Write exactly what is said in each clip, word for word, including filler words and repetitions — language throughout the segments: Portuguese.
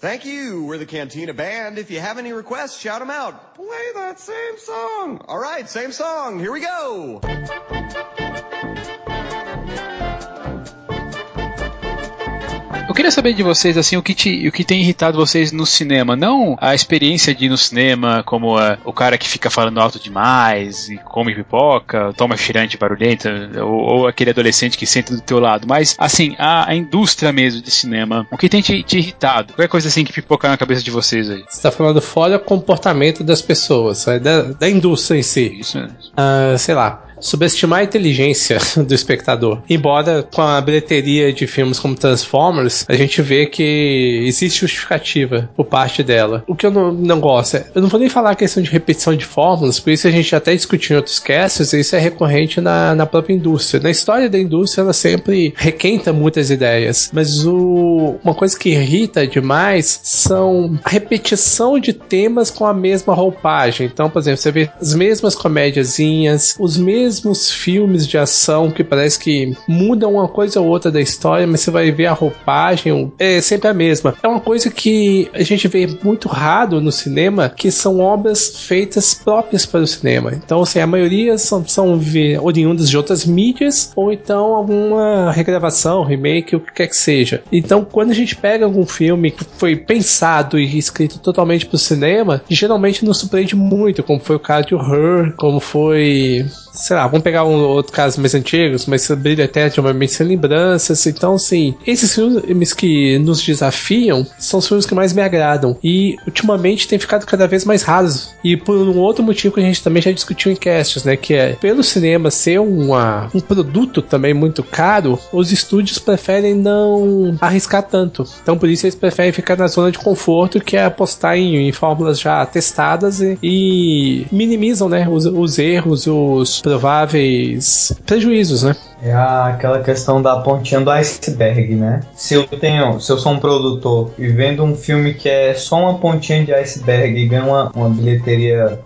Thank you. We're the Cantina Band. If you have any requests, shout them out. Play that same song. All right, same song. Here we go. Eu queria saber de vocês, assim, o que, te, o que tem irritado vocês no cinema. Não a experiência de ir no cinema, como a, o cara que fica falando alto demais e come pipoca, toma cheirante barulhenta, ou, ou aquele adolescente que senta do teu lado. Mas, assim, a, a indústria mesmo de cinema, o que tem te, te irritado? Qualquer coisa assim que pipoca na cabeça de vocês aí. Você tá falando fora o comportamento das pessoas, da, da indústria em si. Isso mesmo. Uh, sei lá. Subestimar a inteligência do espectador. Embora com a bilheteria de filmes como Transformers, a gente vê que existe justificativa por parte dela. O que eu não, não gosto é... Eu não vou nem falar a questão de repetição de fórmulas, por isso a gente até discutiu em outros casts, e isso é recorrente na, na própria indústria. Na história da indústria, ela sempre requenta muitas ideias. Mas o, uma coisa que irrita demais são a repetição de temas com a mesma roupagem. Então, por exemplo, você vê as mesmas comédiazinhas, os mesmos mesmos filmes de ação que parece que mudam uma coisa ou outra da história, mas você vai ver a roupagem é sempre a mesma. É uma coisa que a gente vê muito raro no cinema, que são obras feitas próprias para o cinema. Então, assim, a maioria são, são oriundas de outras mídias, ou então alguma regravação, remake, o que quer que seja. Então, quando a gente pega algum filme que foi pensado e escrito totalmente para o cinema, geralmente nos surpreende muito, como foi o caso de Her, como foi... Sei lá, vamos pegar um outro caso mais antigos, mas Brilho Eterno de uma Mente Sem Lembranças. Então, assim, esses filmes que nos desafiam são os filmes que mais me agradam. E, ultimamente, tem ficado cada vez mais raros. E por um outro motivo que a gente também já discutiu em casts, né? Que é, pelo cinema ser uma, um produto também muito caro, os estúdios preferem não arriscar tanto. Então, por isso, eles preferem ficar na zona de conforto, que é apostar em, em fórmulas já testadas e, e minimizam, né? Os, os erros, os prováveis prejuízos, né? É aquela questão da pontinha do iceberg, né? Se eu tenho, se eu sou um produtor e vendo um filme que é só uma pontinha de iceberg e ganha uma, uma bilheteria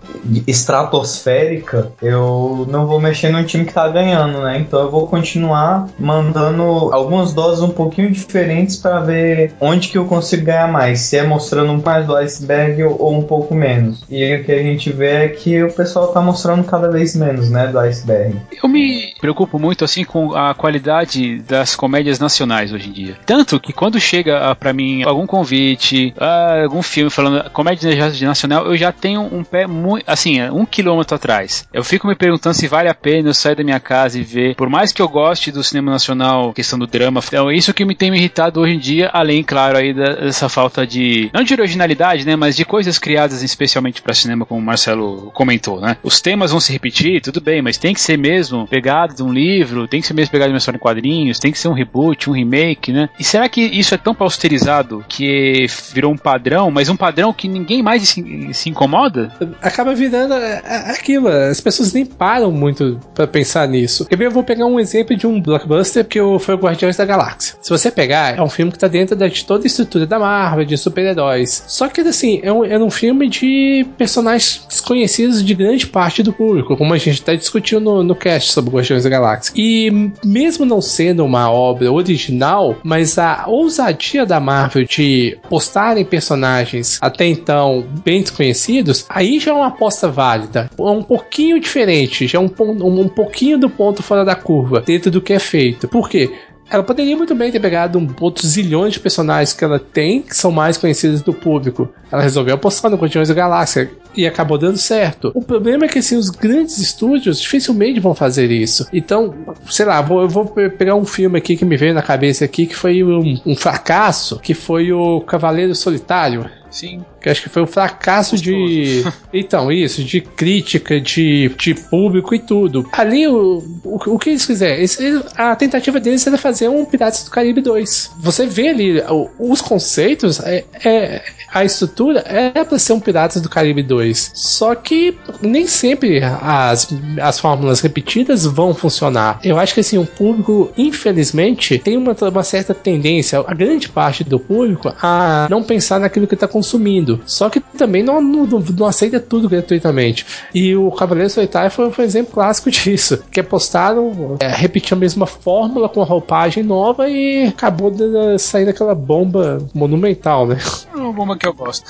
estratosférica, eu não vou mexer no time que tá ganhando, né? Então eu vou continuar mandando algumas doses um pouquinho diferentes para ver onde que eu consigo ganhar mais, se é mostrando um mais do iceberg ou um pouco menos. E o que a gente vê é que o pessoal tá mostrando cada vez menos, né, do iceberg. Eu me preocupo muito assim com a qualidade das comédias nacionais hoje em dia. Tanto que quando chega pra mim algum convite, algum filme falando comédia nacional, eu já tenho um pé muito, assim, um quilômetro atrás. Eu fico me perguntando se vale a pena eu sair da minha casa e ver. Por mais que eu goste do cinema nacional, questão do drama, então isso que me tem me irritado hoje em dia, além, claro, aí dessa falta de, não de originalidade, né, mas de coisas criadas especialmente pra cinema, como o Marcelo comentou, né. Os temas vão se repetir, tudo bem, mas tem que ser mesmo pegado de um livro, tem que ser mesmo pegado de uma história em quadrinhos, tem que ser um reboot, um remake, né? E será que isso é tão pausterizado que virou um padrão, mas um padrão que ninguém mais se, se incomoda? Acaba virando aquilo, as pessoas nem param muito pra pensar nisso. Eu vou pegar um exemplo de um blockbuster que foi o Guardiões da Galáxia. Se você pegar, é um filme que tá dentro de toda a estrutura da Marvel, de super-heróis. Só que, assim, é um, é um filme de personagens desconhecidos de grande parte do público, como a gente até discutiu no, no cast sobre Guardiões da Galáxia. E mesmo não sendo uma obra original, mas a ousadia da Marvel de postarem personagens até então bem desconhecidos, aí já é uma aposta válida. É um pouquinho diferente, já é um, um, um pouquinho do ponto fora da curva, dentro do que é feito. Por quê? Ela poderia muito bem ter pegado um, outros zilhões de personagens que ela tem, que são mais conhecidos do público. Ela resolveu apostar no Guardiões da Galáxia e acabou dando certo. O problema é que, assim, os grandes estúdios dificilmente vão fazer isso. Então, sei lá, vou, eu vou pegar um filme aqui que me veio na cabeça aqui, que foi um, um fracasso, que foi o Cavaleiro Solitário. Sim. Que acho que foi um fracasso de... Então, isso, de crítica, de, de público e tudo. Ali, o, o, o que eles fizeram? Eles, a tentativa deles era fazer um Piratas do Caribe dois. Você vê ali o, os conceitos, é, é, a estrutura é pra ser um Piratas do Caribe dois. Só que nem sempre as, as fórmulas repetidas vão funcionar. Eu acho que, assim, o público, infelizmente, tem uma, uma certa tendência, a grande parte do público, a não pensar naquilo que está consumindo. Só que também não, não, não aceita tudo gratuitamente. E o Cavaleiro Solitário foi, foi um exemplo clássico disso. Que apostaram, é, repetir a mesma fórmula com a roupagem nova e acabou de, saindo aquela bomba monumental, né? Vamos bomba que eu gosto.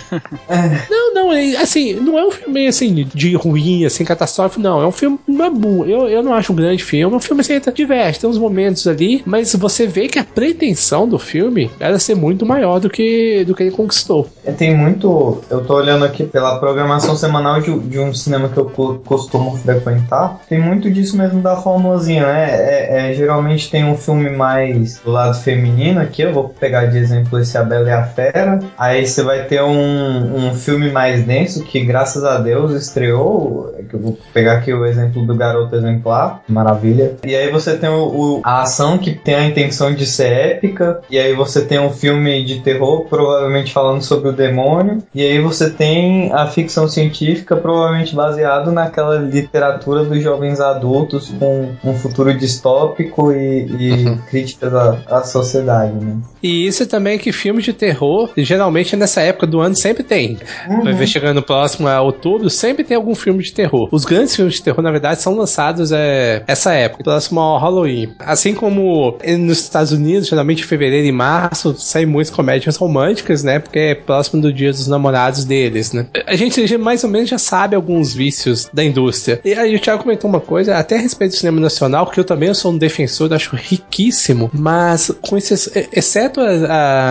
Não, não, é, assim, não é um filme assim de ruim, assim, catastrófico, não. É um filme não é bom. Eu, eu não acho um grande filme. É um filme assim, diverte, tem uns momentos ali, mas você vê que a pretensão do filme era ser muito maior do que, do que ele conquistou. Tem muito. Eu tô olhando aqui pela programação semanal de, de um cinema que eu co- costumo frequentar. Tem muito disso mesmo da formulazinha, né? É, é, geralmente tem um filme mais do lado feminino aqui. Eu vou pegar de exemplo esse A Bela e a Fera. Aí você vai ter um, um filme mais denso que, graças a Deus, estreou. Eu vou pegar aqui o exemplo do Garoto Exemplar. Maravilha. E aí você tem o, o, a ação que tem a intenção de ser épica. E aí você tem um filme de terror, provavelmente falando sobre o demônio. E aí você tem a ficção científica, provavelmente baseado naquela literatura dos jovens adultos com um futuro distópico e, e uhum. críticas à, à sociedade, né? E isso também é que filmes de terror, geralmente nessa época do ano sempre tem. Uhum. Vai ver chegando próximo a outubro, sempre tem algum filme de terror. Os grandes filmes de terror, na verdade, são lançados é, essa época, próximo ao Halloween. Assim como nos Estados Unidos, geralmente em fevereiro e março, saem muitas comédias românticas, né? Porque é próximo do dia dos namorados deles, né? A gente mais ou menos já sabe alguns vícios da indústria. E aí o Thiago comentou uma coisa, até a respeito do cinema nacional, que eu também sou um defensor, acho riquíssimo, mas com esses, exceto as,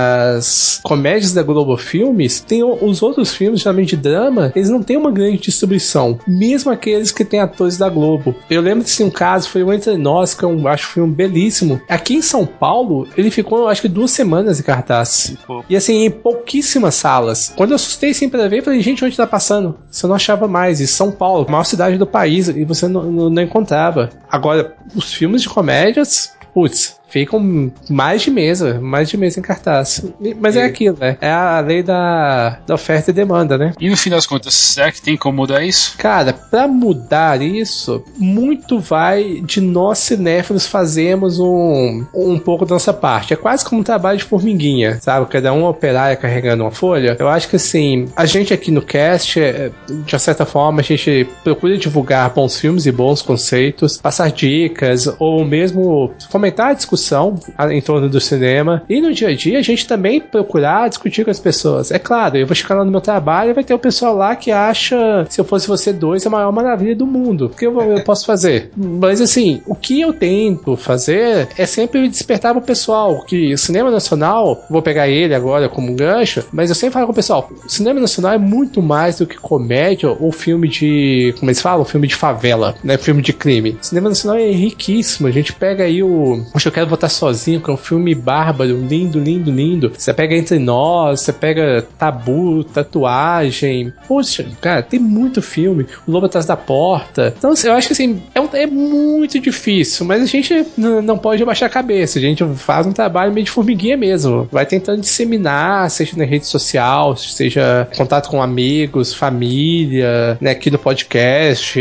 as comédias da Globo Filmes, tem os outros filmes, geralmente de drama, eles não têm uma grande distribuição, mesmo aqueles que têm atores da Globo. Eu lembro de um caso, foi o Entre Nós, que eu acho um filme belíssimo. Aqui em São Paulo, ele ficou, acho que duas semanas em cartaz. E assim, em pouquíssimas salas. Quando eu assustei assim pra ver, eu falei, gente, onde tá passando? Você não achava mais. E São Paulo, a maior cidade do país, e você não, não, não encontrava. Agora, os filmes de comédias, putz, ficam mais de mesa, mais de mesa em cartaz. Mas é aquilo, né? É a lei da, da oferta e demanda, né? E no fim das contas, será que tem como mudar isso? Cara, pra mudar isso, muito vai de nós cinéfilos fazermos um, um pouco da nossa parte. É quase como um trabalho de formiguinha, sabe? Cada um operário carregando uma folha. Eu acho que assim, a gente aqui no cast, de certa forma, a gente procura divulgar bons filmes e bons conceitos, passar dicas, ou mesmo fomentar a discussão em torno do cinema. E no dia a dia a gente também procurar discutir com as pessoas. É claro, eu vou chegar lá no meu trabalho e vai ter o pessoal lá que acha Se Eu Fosse Você dois a maior maravilha do mundo. O que eu, eu posso fazer? Mas assim, o que eu tento fazer é sempre despertar pro pessoal que o cinema nacional, vou pegar ele agora como um gancho, mas eu sempre falo com o pessoal, o cinema nacional é muito mais do que comédia ou filme de, como eles falam, filme de favela, né? Filme de crime. O cinema nacional é riquíssimo. A gente pega aí o Acho que Eu Quero Votar Sozinho, que é um filme bárbaro, lindo, lindo, lindo. Você pega Entre Nós, você pega Tabu, Tatuagem. Poxa, cara, tem muito filme. O Lobo Atrás da Porta. Então, eu acho que assim, é, um, é muito difícil, mas a gente n- não pode abaixar a cabeça. A gente faz um trabalho meio de formiguinha mesmo. Vai tentando disseminar, seja na rede social, seja contato com amigos, família, né, aqui no podcast.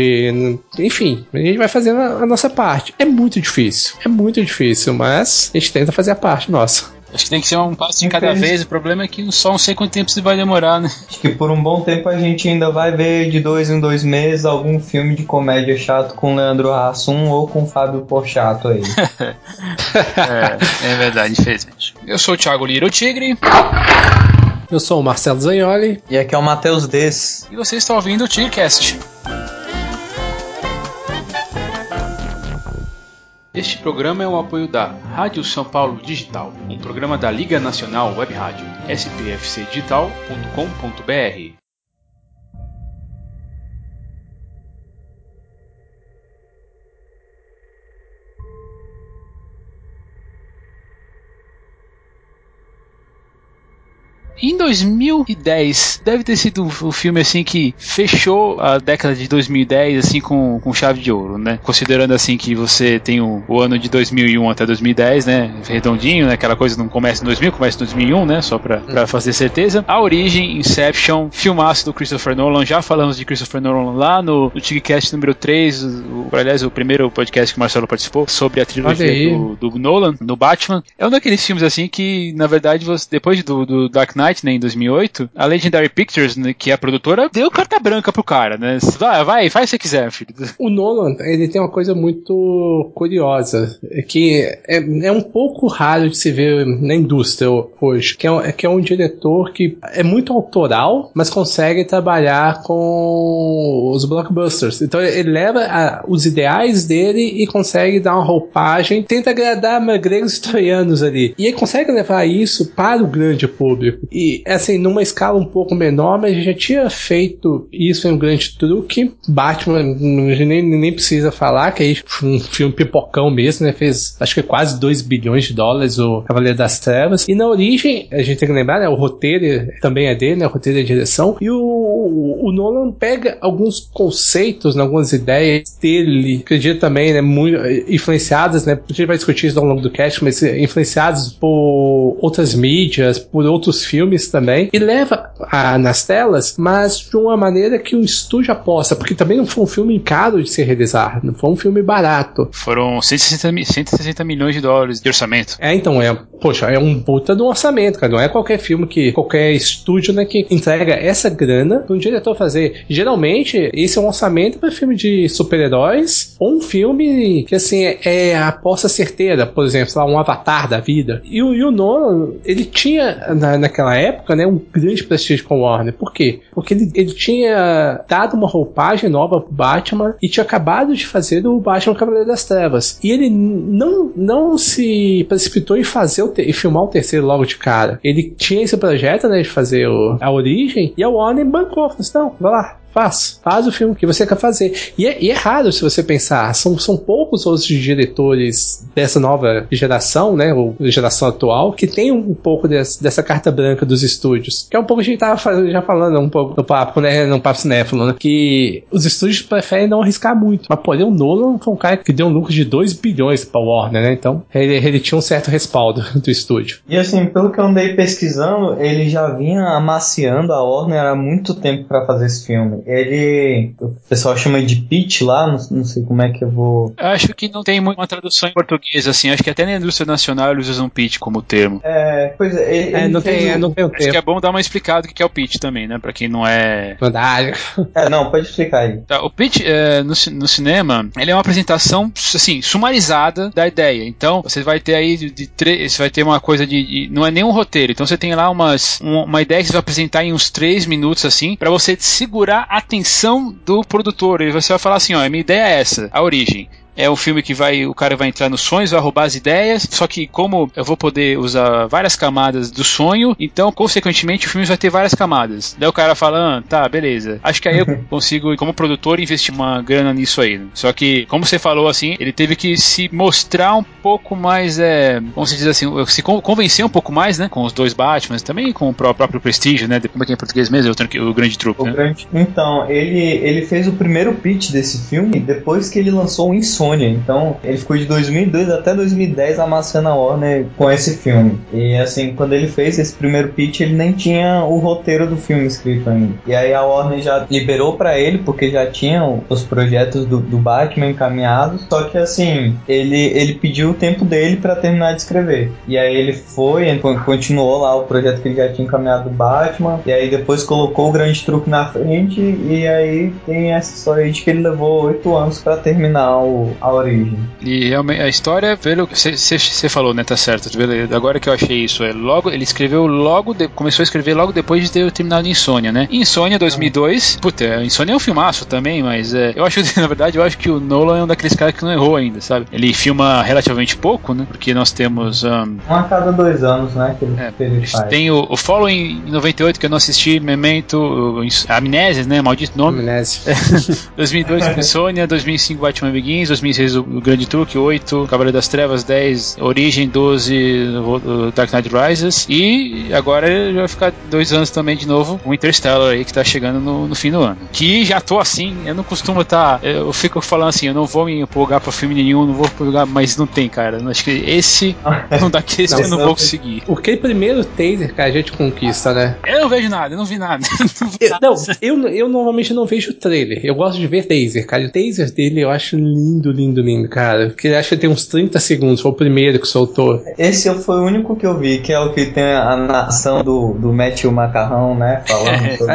Enfim, a gente vai fazendo a, a nossa parte. É muito difícil. É muito difícil, mas a gente tenta fazer a parte nossa. Acho que tem que ser um passo de cada vez. O problema é que só não sei quanto tempo isso vai demorar, né? Acho que por um bom tempo a gente ainda vai ver de dois em dois meses algum filme de comédia chato com Leandro Hassum ou com Fábio Porchat aí. é, é verdade, infelizmente. Eu sou o Thiago Lira, o Tigre. Eu sou o Marcelo Zagnoli. E aqui é o Matheus Dess. E você está ouvindo o Tigrecast. Este programa é um apoio da Rádio São Paulo Digital, um programa da Liga Nacional Web Rádio, s p f c digital ponto com ponto b r. Em dois mil e dez, deve ter sido o filme assim que fechou a década de dois mil e dez assim com, com chave de ouro, né? Considerando assim que você tem o, o ano de dois mil e um até dois mil e dez, né? Redondinho, né? Aquela coisa não começa em dois mil, começa em dois mil e um, né? Só pra, pra fazer certeza. A Origem, Inception, filmaço do Christopher Nolan. Já falamos de Christopher Nolan lá no, no Tigcast número três, o, aliás, o primeiro podcast que o Marcelo participou sobre a trilogia do, do Nolan, do Batman. É um daqueles filmes assim que, na verdade, você, depois do, do Dark Knight, Night, né, em dois mil e oito, a Legendary Pictures, né, que é a produtora, deu carta branca pro cara, né? Vai, vai, faz o que você quiser, filho. O Nolan, ele tem uma coisa muito curiosa, que é, é um pouco raro de se ver na indústria hoje, que é, que é um diretor que é muito autoral, mas consegue trabalhar com os blockbusters. Então ele leva a, os ideais dele e consegue dar uma roupagem, tenta agradar gregos e troianos ali. E ele consegue levar isso para o grande público. E, assim, numa escala um pouco menor, mas já tinha feito isso em um grande truque. Batman, nem, nem precisa falar, que é um filme pipocão mesmo, né? Fez, acho que quase dois bilhões de dólares, o Cavaleiro das Trevas. E na origem, a gente tem que lembrar, né? O roteiro também é dele, né? O roteiro é a direção. E o, o, o Nolan pega alguns conceitos, né, algumas ideias dele, acredito também, né? Muito influenciadas, né? A gente vai discutir isso ao longo do cast, mas influenciados por outras mídias, por outros filmes também, e leva a, nas telas, mas de uma maneira que o estúdio aposta, porque também não foi um filme caro de se realizar, não foi um filme barato. Foram cento e sessenta milhões de dólares de orçamento. É, então, é, poxa, é um puta do orçamento, cara, não é qualquer filme que, qualquer estúdio, né, que entrega essa grana para um diretor fazer. Geralmente, esse é um orçamento para filme de super-heróis, ou um filme que, assim, é, é a aposta certeira, por exemplo, lá, um Avatar da vida. E o, e o Nolan, ele tinha, na, naquela época, né, um grande prestígio com o Warner. Por quê? Porque ele, ele tinha dado uma roupagem nova pro Batman e tinha acabado de fazer o Batman Cavaleiro das Trevas. E ele não, não se precipitou em fazer o te- em filmar o terceiro logo de cara. Ele tinha esse projeto, né, de fazer o, a origem, e a Warner bancou. Falou assim, não, vai lá. Faz, faz o filme que você quer fazer. E é, e é raro, se você pensar, são, são poucos outros diretores dessa nova geração, né, ou geração atual, que tem um pouco desse, dessa carta branca dos estúdios. Que é um pouco, a gente tava já falando um pouco no papo, né, no papo cinéfilo, né, que os estúdios preferem não arriscar muito. Mas, porém, o Nolan foi um cara que deu um lucro de dois bilhões pra Warner, né, então ele, ele tinha um certo respaldo do estúdio. E assim, pelo que eu andei pesquisando, ele já vinha amaciando a Warner há muito tempo pra fazer esse filme. Ele, o pessoal chama de pitch lá, não, não sei como é que eu vou... Eu acho que não tem muito uma tradução em português, assim, acho que até na indústria nacional eles usam pitch como termo. É, pois é, ele, é, ele não, tem, é, não tem o Acho que é bom dar uma explicada do que é o pitch também, né, pra quem não é... Verdade. É, não, pode explicar aí. Tá, o pitch é, no, no cinema, ele é uma apresentação, assim, sumarizada da ideia. Então, você vai ter aí de, de três, você vai ter uma coisa de, de... não é nem um roteiro, então você tem lá umas, um, uma ideia que você vai apresentar em uns três minutos, assim, pra você segurar a atenção do produtor. E você vai falar assim, ó, a minha ideia é essa, a origem. É um filme que vai, o cara vai entrar nos sonhos, vai roubar as ideias, só que como eu vou poder usar várias camadas do sonho, então, consequentemente, o filme vai ter várias camadas. Daí o cara fala, ah, tá, beleza. Acho que aí eu consigo, como produtor, investir uma grana nisso aí. Né? Só que, como você falou, assim, ele teve que se mostrar um pouco mais, é, como se diz assim, se convencer um pouco mais, né, com os dois Batmans, também com o próprio prestígio, né, como é que é em português mesmo, o, o grande truque, o né? grande... Então, ele, ele fez o primeiro pitch desse filme depois que ele lançou o Insônia. Então, ele ficou de dois mil e dois até dois mil e dez amassando a Warner com esse filme. E assim, quando ele fez esse primeiro pitch, ele nem tinha o roteiro do filme escrito ainda. E aí a Warner já liberou pra ele, porque já tinham os projetos do, do Batman encaminhados. Só que assim, ele, ele pediu o tempo dele pra terminar de escrever. E aí ele foi, ele continuou lá o projeto que ele já tinha encaminhado do Batman. E aí depois colocou o grande truque na frente. E aí tem essa história aí de que ele levou oito anos pra terminar o a origem. E realmente a história, pelo que você falou, né, tá certo. Agora que eu achei isso, é logo, ele escreveu logo, de, começou a escrever logo depois de ter terminado Insônia, né? Insônia dois mil e dois, puta, Insônia é um filmaço também, mas é, eu acho, na verdade, eu acho que o Nolan é um daqueles caras que não errou ainda, sabe? Ele filma relativamente pouco, né? Porque nós temos um, um a cada dois anos, né? Que ele, é, que ele faz. Tem o, o Following em noventa e oito que eu não assisti, Memento, o, Amnésia, né? Maldito nome. Amnésia. dois mil e dois Insônia, dois mil e cinco Batman Begins, dois mil e seis o, o Grande Truque, oito Cavaleiro das Trevas, dez Origem, doze o, o Dark Knight Rises, e agora vai ficar dois anos também de novo o Interstellar aí que tá chegando no, no fim do ano. Que já tô assim, eu não costumo estar, tá, eu fico falando assim, eu não vou me empolgar pra filme nenhum, não vou empolgar, mas não tem, cara. Acho que esse não dá que esse não, eu não, não vou conseguir. O que primeiro taser que a gente conquista, né? Eu não vejo nada, eu não vi nada. não, vi nada. Eu, não, eu, eu normalmente não vejo trailer. Eu gosto de ver taser, cara. O taser dele eu acho lindo, lindo, lindo, lindo, cara. Que acho que tem uns trinta segundos, foi o primeiro que soltou. Esse foi o único que eu vi, que é o que tem a nação do, do Matthew Macarrão, né? Falando sobre...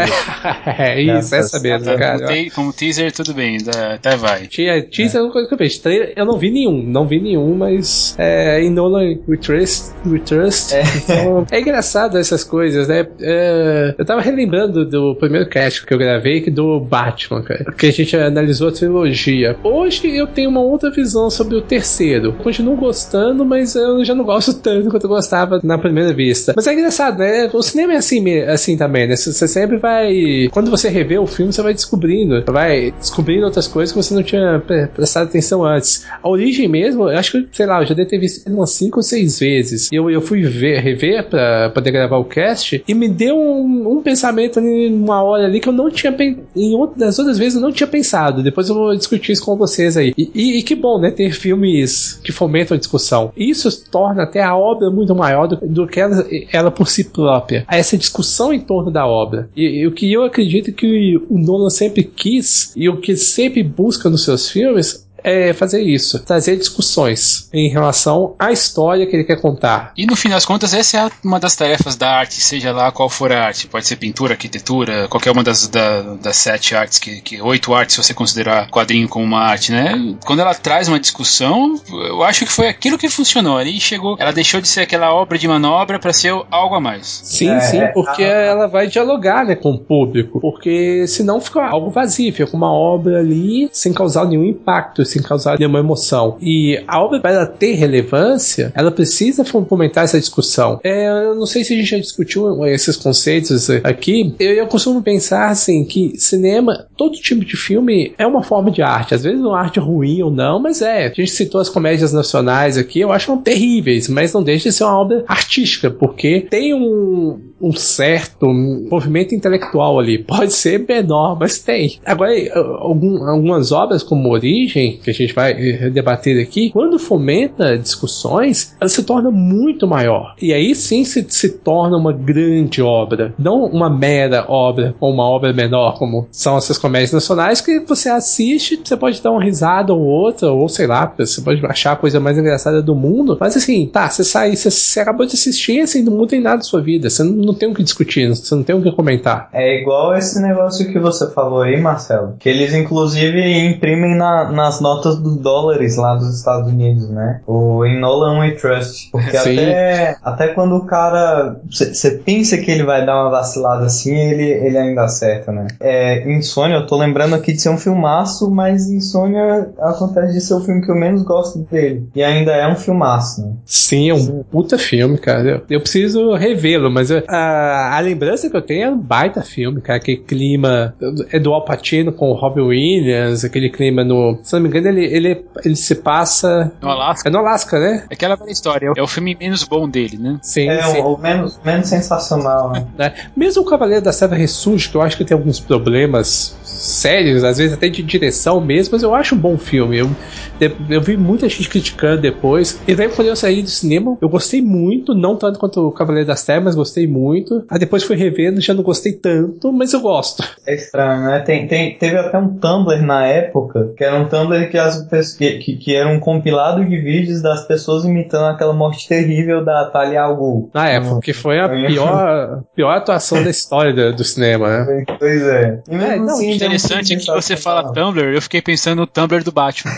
é isso, essa mesmo, cara. Como, te, como teaser, tudo bem, até vai. Tinha teaser, é uma coisa que eu vejo. Trailer, eu não vi nenhum, não vi nenhum, mas é, em Nolan We Trust, We Trust é. Então, é engraçado essas coisas, né? É, eu tava relembrando do primeiro cast que eu gravei, que do Batman, cara, que a gente analisou a trilogia. Hoje eu tenho uma outra visão sobre o terceiro. Eu continuo gostando, mas eu já não gosto tanto quanto eu gostava na primeira vista. Mas é engraçado, né? O cinema é assim, assim também, né? Você sempre vai... Quando você revê o filme, você vai descobrindo. Vai descobrindo outras coisas que você não tinha prestado atenção antes. A origem mesmo, eu acho que, sei lá, eu já devo ter visto umas cinco ou seis vezes. E eu, eu fui ver, rever pra poder gravar o cast e me deu um, um pensamento ali, uma hora ali que eu não tinha pensado. Em outras, das outras vezes eu não tinha pensado. Depois eu vou discutir isso com vocês aí. E, e, e que bom, né? Ter filmes que fomentam a discussão. Isso torna até a obra muito maior do, do que ela, ela por si própria. Essa discussão em torno da obra. E, e o que eu acredito que o Nolan sempre quis e o que sempre busca nos seus filmes é fazer isso, trazer discussões em relação à história que ele quer contar. E no fim das contas, essa é uma das tarefas da arte, seja lá qual for a arte. Pode ser pintura, arquitetura, qualquer uma das, da, das sete artes, que, que oito artes, se você considerar quadrinho como uma arte, né? Quando ela traz uma discussão, eu acho que foi aquilo que funcionou. Ali chegou, ela deixou de ser aquela obra de manobra para ser algo a mais. Sim, é, sim, porque a... ela vai dialogar, né, com o público, porque senão fica algo vazio, fica uma obra ali sem causar nenhum impacto, sem causar nenhuma emoção. E a obra, para ela ter relevância, ela precisa fomentar essa discussão. É, eu não sei se a gente já discutiu esses conceitos aqui. Eu, eu costumo pensar assim, que cinema, todo tipo de filme é uma forma de arte. Às vezes uma arte ruim ou não, mas é. A gente citou as comédias nacionais aqui, eu acho terríveis, mas não deixa de ser uma obra artística, porque tem um, um certo movimento intelectual ali. Pode ser menor, mas tem. Agora, algum, algumas obras como Origem, que a gente vai debater aqui, quando fomenta discussões, ela se torna muito maior. E aí sim se, se torna uma grande obra. Não uma mera obra, ou uma obra menor, como são essas comédias nacionais, que você assiste, você pode dar uma risada ou outra, ou sei lá, você pode achar a coisa mais engraçada do mundo, mas assim, tá, você sai, você, você acabou de assistir, assim, não muda em nada da sua vida, você não, não tem o que discutir, você não tem o que comentar. É igual esse negócio que você falou aí, Marcelo, que eles inclusive imprimem na, nas notas dos dólares lá dos Estados Unidos, né? O In Nolan We Trust. Porque até, até quando o cara, você pensa que ele vai dar uma vacilada assim, ele, ele ainda acerta, né? É, Insônia, eu tô lembrando aqui de ser um filmaço, mas Insônia acontece de ser o filme que eu menos gosto dele. E ainda é um filmaço, né? Sim, é um Sim. puta filme, cara. Eu, eu preciso revê-lo, mas eu, a, a lembrança que eu tenho é um baita filme, cara. Aquele clima é do Al Pacino com o Robin Williams, aquele clima no... Se não me engano, ele, ele, ele se passa... No Alasca. É no Alasca, né? É aquela velha história. É o filme menos bom dele, né? Sim, é sim. O, o menos, menos sensacional, né? É. Mesmo o Cavaleiro da Serra Ressurge, que eu acho que tem alguns problemas sérios, às vezes até de direção mesmo, mas eu acho um bom filme. Eu, eu vi muita gente criticando depois. E daí quando eu saí do cinema, eu gostei muito, não tanto quanto o Cavaleiro das Trevas, mas gostei muito. Aí depois fui revendo, já não gostei tanto, mas eu gosto. É estranho, né? Tem, tem, teve até um Tumblr na época, que era um Tumblr que, as, que, que, que era um compilado de vídeos das pessoas imitando aquela morte terrível da Talia al Ghul. Na época, que foi a pior, pior atuação da história do, do cinema, né? Pois é. E mesmo é, não, assim, interessante é que você fala Tumblr, eu fiquei pensando no Tumblr do Batman.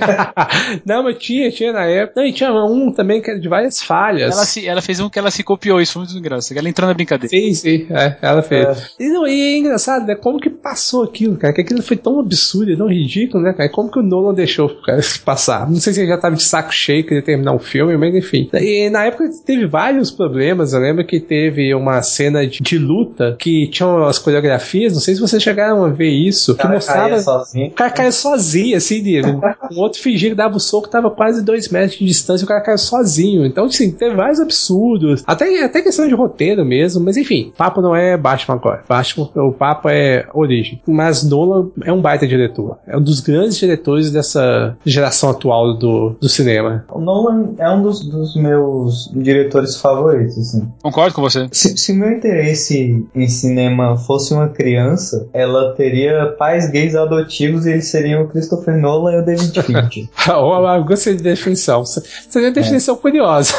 Não, mas tinha, tinha na época. Não, e tinha um também que era de várias falhas. Ela, se, ela fez um que ela se copiou, isso foi muito engraçado. Ela entrou na brincadeira. Sim, sim, é, ela fez. É. E, não, e é engraçado, né? Como que passou aquilo, cara? Que aquilo foi tão absurdo, tão ridículo, né, cara? Como que o Nolan deixou cara, passar? Não sei se ele já tava de saco cheio de terminar o filme, mas enfim. E na época teve vários problemas. Eu lembro que teve uma cena de, de luta que tinha as coreografias, não sei se vocês chegaram a ver isso, que mostrava o cara caia sozinho, assim, de, um, um outro fingia que dava o soco, tava quase dois metros de distância, o cara caiu sozinho. Então, assim, teve vários absurdos, até, até questão de roteiro mesmo, mas enfim, o papo não é Batman agora, Batman, o papo é Origem. Mas Nolan é um baita diretor, é um dos grandes diretores dessa geração atual do, do cinema. O Nolan é um dos, dos meus diretores favoritos, assim. Concordo com você. Se, se meu interesse em cinema fosse uma criança, ela teria pais gays adotivos e eles seriam o Christopher Nolan e o David Fincher. Oh, eu gostei de definição. Seria uma definição é. curiosa.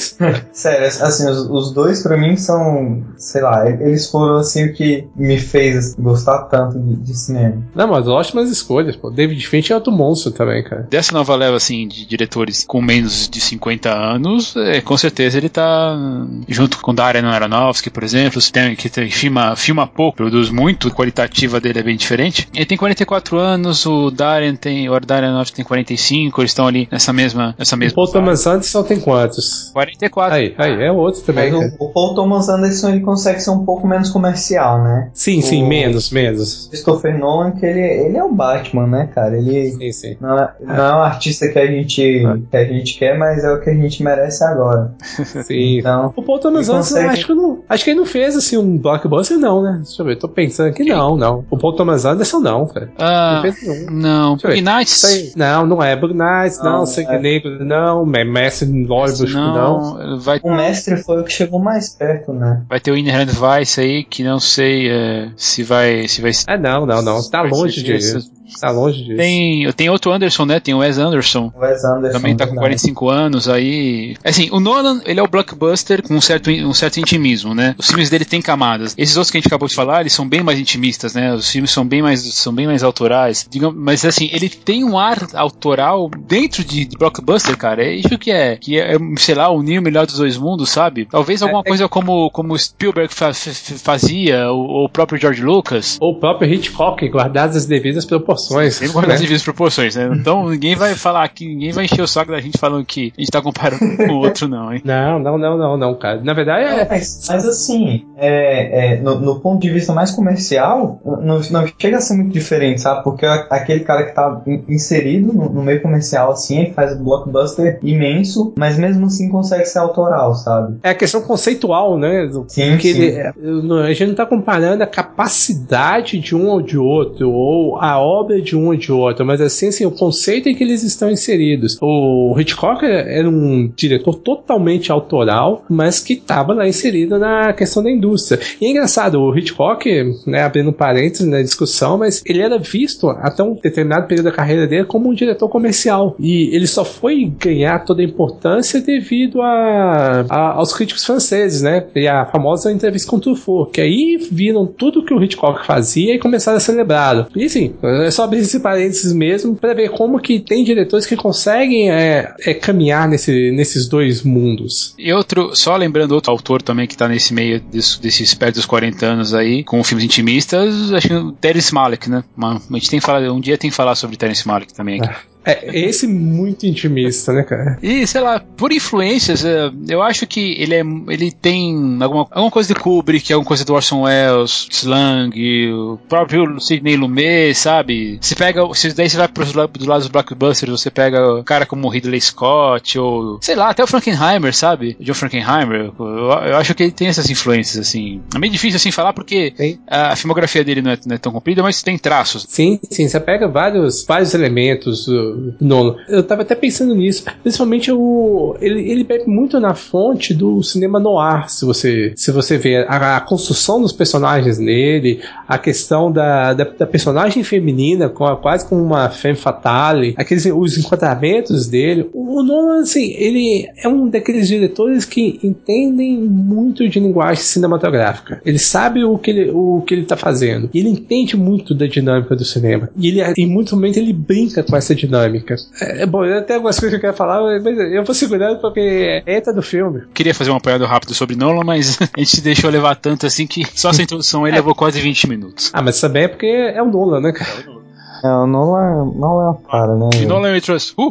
Sério, assim, os, os dois pra mim são, sei lá, eles foram assim o que me fez gostar tanto de, de cinema. Não, mas ótimas escolhas, pô. David Fincher é outro monstro também, cara. Dessa nova leva, assim, de diretores com menos de cinquenta anos, é, com certeza ele tá junto com Darren Aronofsky, por exemplo, que tem, filma, filma pouco, produz muito, a qualitativa dele é bem diferente. Ele tem quarenta e quatro anos, o Darren tem, o Darren Aronofsky tem quarenta e cinco, eles estão ali nessa mesma, nessa mesma. O Paul Thomas Anderson tem quantos? quarenta e quatro. Aí, aí, é outro também. Mas o, o Paul Thomas Anderson ele consegue ser um pouco menos comercial, né? Sim, o, sim, menos, menos. Christopher Nolan, que ele, ele é o Batman, né, cara? Ele sim, sim. Não, é, não é um artista que a, gente, ah. que a gente quer, mas é o que a gente merece agora. Sim. Então, o Paul Thomas Anderson, consegue... acho, que não, acho que ele não fez assim um blockbuster, não, né? Deixa eu ver, tô pensando aqui, não, não. O Paul Thomas Anderson, não, cara. Ah, não fez nenhum. Não, Bug Nights. Não, não é. Bug Nights, não. não Sangue é. Negro, não. Mestre Lógico, não. não. Vai... O Mestre foi o que chegou mais perto, né? Vai ter o Inherent Vice aí, que não sei é, se vai... Se vai... Ah, não, não, não. Tá longe disso. Tá longe disso. Tem, tem outro Anderson, né? Tem o Wes Anderson. O Wes Anderson. Também tá com quarenta e cinco anos aí. Assim, o Nolan, ele é o blockbuster com um certo, um certo intimismo, né? Os filmes dele têm camadas. Esses outros que a gente acabou de falar, eles são bem mais intimistas, né? Os filmes são bem mais, são bem mais autorais. Digamos, mas assim, ele tem um ar autoral dentro de, de blockbuster, cara. É isso que é, que é, sei lá, unir o melhor dos dois mundos, sabe? Talvez alguma é, coisa é... como, como Spielberg fa fazia, ou, ou o próprio George Lucas. Ou o próprio Hitchcock, guardadas as devidas proporções. Sempre guardar as devidas proporções, né? Então ninguém vai falar aqui, ninguém vai encher o saco da gente falando que a gente tá comparando com o outro, não, hein? Não, não, não, não, não, cara. Na verdade é. é mas, mas assim, é, é, no, no ponto de vista mais comercial, não, não chega a ser muito diferente, sabe? Porque aquele cara que tá inserido no, no meio comercial, assim, ele faz um blockbuster imenso, mas mesmo assim consegue ser autoral, sabe? É a questão conceitual, né? Sim, Porque sim. Ele, a gente não tá comparando a capacidade de um ou de outro, ou a obra de um ou de outro, mas assim, assim, o conceito em que eles estão inseridos. O Hitchcock era um diretor totalmente autoral, mas que estava lá inserido na questão da indústria. E é engraçado, o Hitchcock, né, abrindo parênteses na discussão, mas ele era visto até um determinado período da carreira dele como um diretor comercial. E ele só foi ganhar toda a importância devido a, a, aos críticos franceses, né? E a famosa entrevista com Truffaut, que aí viram tudo que o Hitchcock fazia e começaram a celebrá-lo. E assim, é só abrir esse parênteses mesmo para ver como que tem diretores que conseguem é, é, caminhar nesse, nesses dois mundos. E outro, só lembrando outro autor também que tá nesse meio desse, desses perto dos quarenta anos aí, com filmes intimistas, acho que o Terrence Malick, né? Uma, a gente tem que falar, um dia tem que falar sobre Terrence Malick também aqui. Ah. É, esse muito intimista, né, cara? E, sei lá, por influências, eu acho que ele, é, ele tem alguma, alguma coisa de Kubrick, alguma coisa do Orson Welles, Slang, o próprio Sidney Lumet, sabe? Você pega, se daí você vai pros do lado dos blockbusters, você pega o cara como Ridley Scott, ou, sei lá, até o Frankenheimer, sabe? John Frankenheimer. Eu, eu acho que ele tem essas influências, assim. É meio difícil, assim, falar porque sim. a filmografia dele não é, não é tão comprida, mas tem traços. Sim, sim, você pega vários, vários elementos Nolan. Eu tava até pensando nisso. Principalmente o, ele, ele bebe muito na fonte do cinema noir, se você, se você ver a, a construção dos personagens nele, a questão da, da, da personagem feminina, com a, quase como uma femme fatale, aqueles, os enquadramentos dele. O Nolan, assim, ele é um daqueles diretores que entendem muito de linguagem cinematográfica. Ele sabe o que ele, o que ele tá fazendo. E ele entende muito da dinâmica do cinema. E ele, em muitos momentos, ele brinca com essa dinâmica. É, bom, eu tenho algumas coisas que eu quero falar, mas eu vou segurando porque entra do filme. Queria fazer um apanhado rápido sobre Nolan, mas a gente se deixou levar tanto assim que só essa introdução ele é. levou quase vinte minutos. Ah, mas também é porque é o Nolan, né, cara? É o Nolan. É, o Nolan, Nolan é para, né? E Nolan we trust. Uh!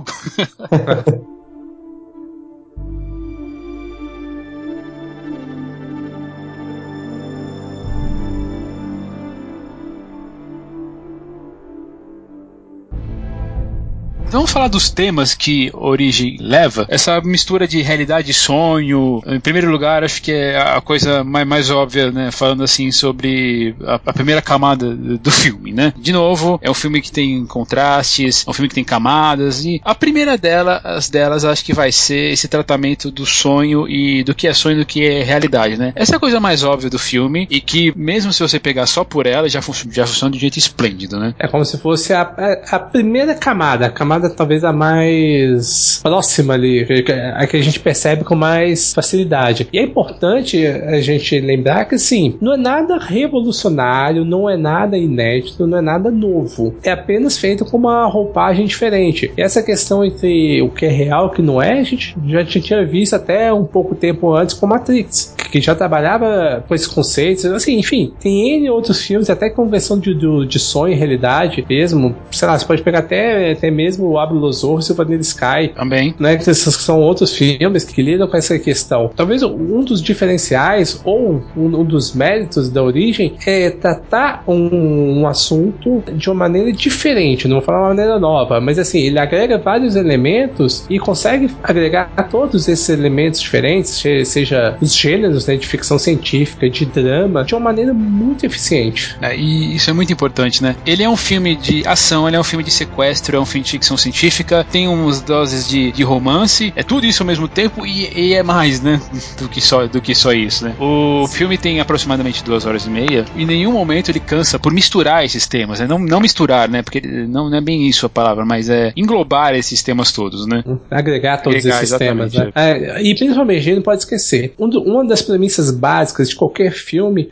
Vamos falar dos temas que Origem leva. Essa mistura de realidade e sonho. Em primeiro lugar, acho que é a coisa mais, mais óbvia, né? Falando assim sobre a, a primeira camada do filme, né? De novo, é um filme que tem contrastes, é um filme que tem camadas, e a primeira delas, delas acho que vai ser esse tratamento do sonho e do que é sonho e do que é realidade, né? Essa é a coisa mais óbvia do filme e que, mesmo se você pegar só por ela, já, fun- já funciona de um jeito esplêndido, né? É como se fosse a, a, a primeira camada, a camada talvez a mais próxima ali, a que a gente percebe com mais facilidade. E é importante a gente lembrar que, assim, não é nada revolucionário, não é nada inédito, não é nada novo. É apenas feito com uma roupagem diferente. E essa questão entre o que é real e o que não é, a gente já tinha visto até um pouco tempo antes com Matrix, que já trabalhava com esses conceitos, assim, enfim, tem N outros filmes, até com versão de, de, de sonho e realidade mesmo, sei lá, você pode pegar até, até mesmo o Abre los Ojos e o Vanilla Sky. Também. Né, que esses são outros filmes que lidam com essa questão. Talvez um dos diferenciais ou um, um dos méritos da Origem é tratar um, um assunto de uma maneira diferente, não vou falar uma maneira nova, mas assim, ele agrega vários elementos e consegue agregar todos esses elementos diferentes, seja os gêneros, né, de ficção científica, de drama, de uma maneira muito eficiente. É, e isso é muito importante, né? Ele é um filme de ação, ele é um filme de sequestro, é um filme de ficção científica, tem umas doses de, de romance, é tudo isso ao mesmo tempo e, e é mais, né? Do que, só, do que só isso, né? O filme tem aproximadamente duas horas e meia e em nenhum momento ele cansa por misturar esses temas, né? Não, não misturar, né? Porque não, não é bem isso a palavra, mas é englobar esses temas todos, né? Agregar todos Agregar, esses temas, né? É, e principalmente, a gente não pode esquecer, um do, uma das premissas básicas de qualquer filme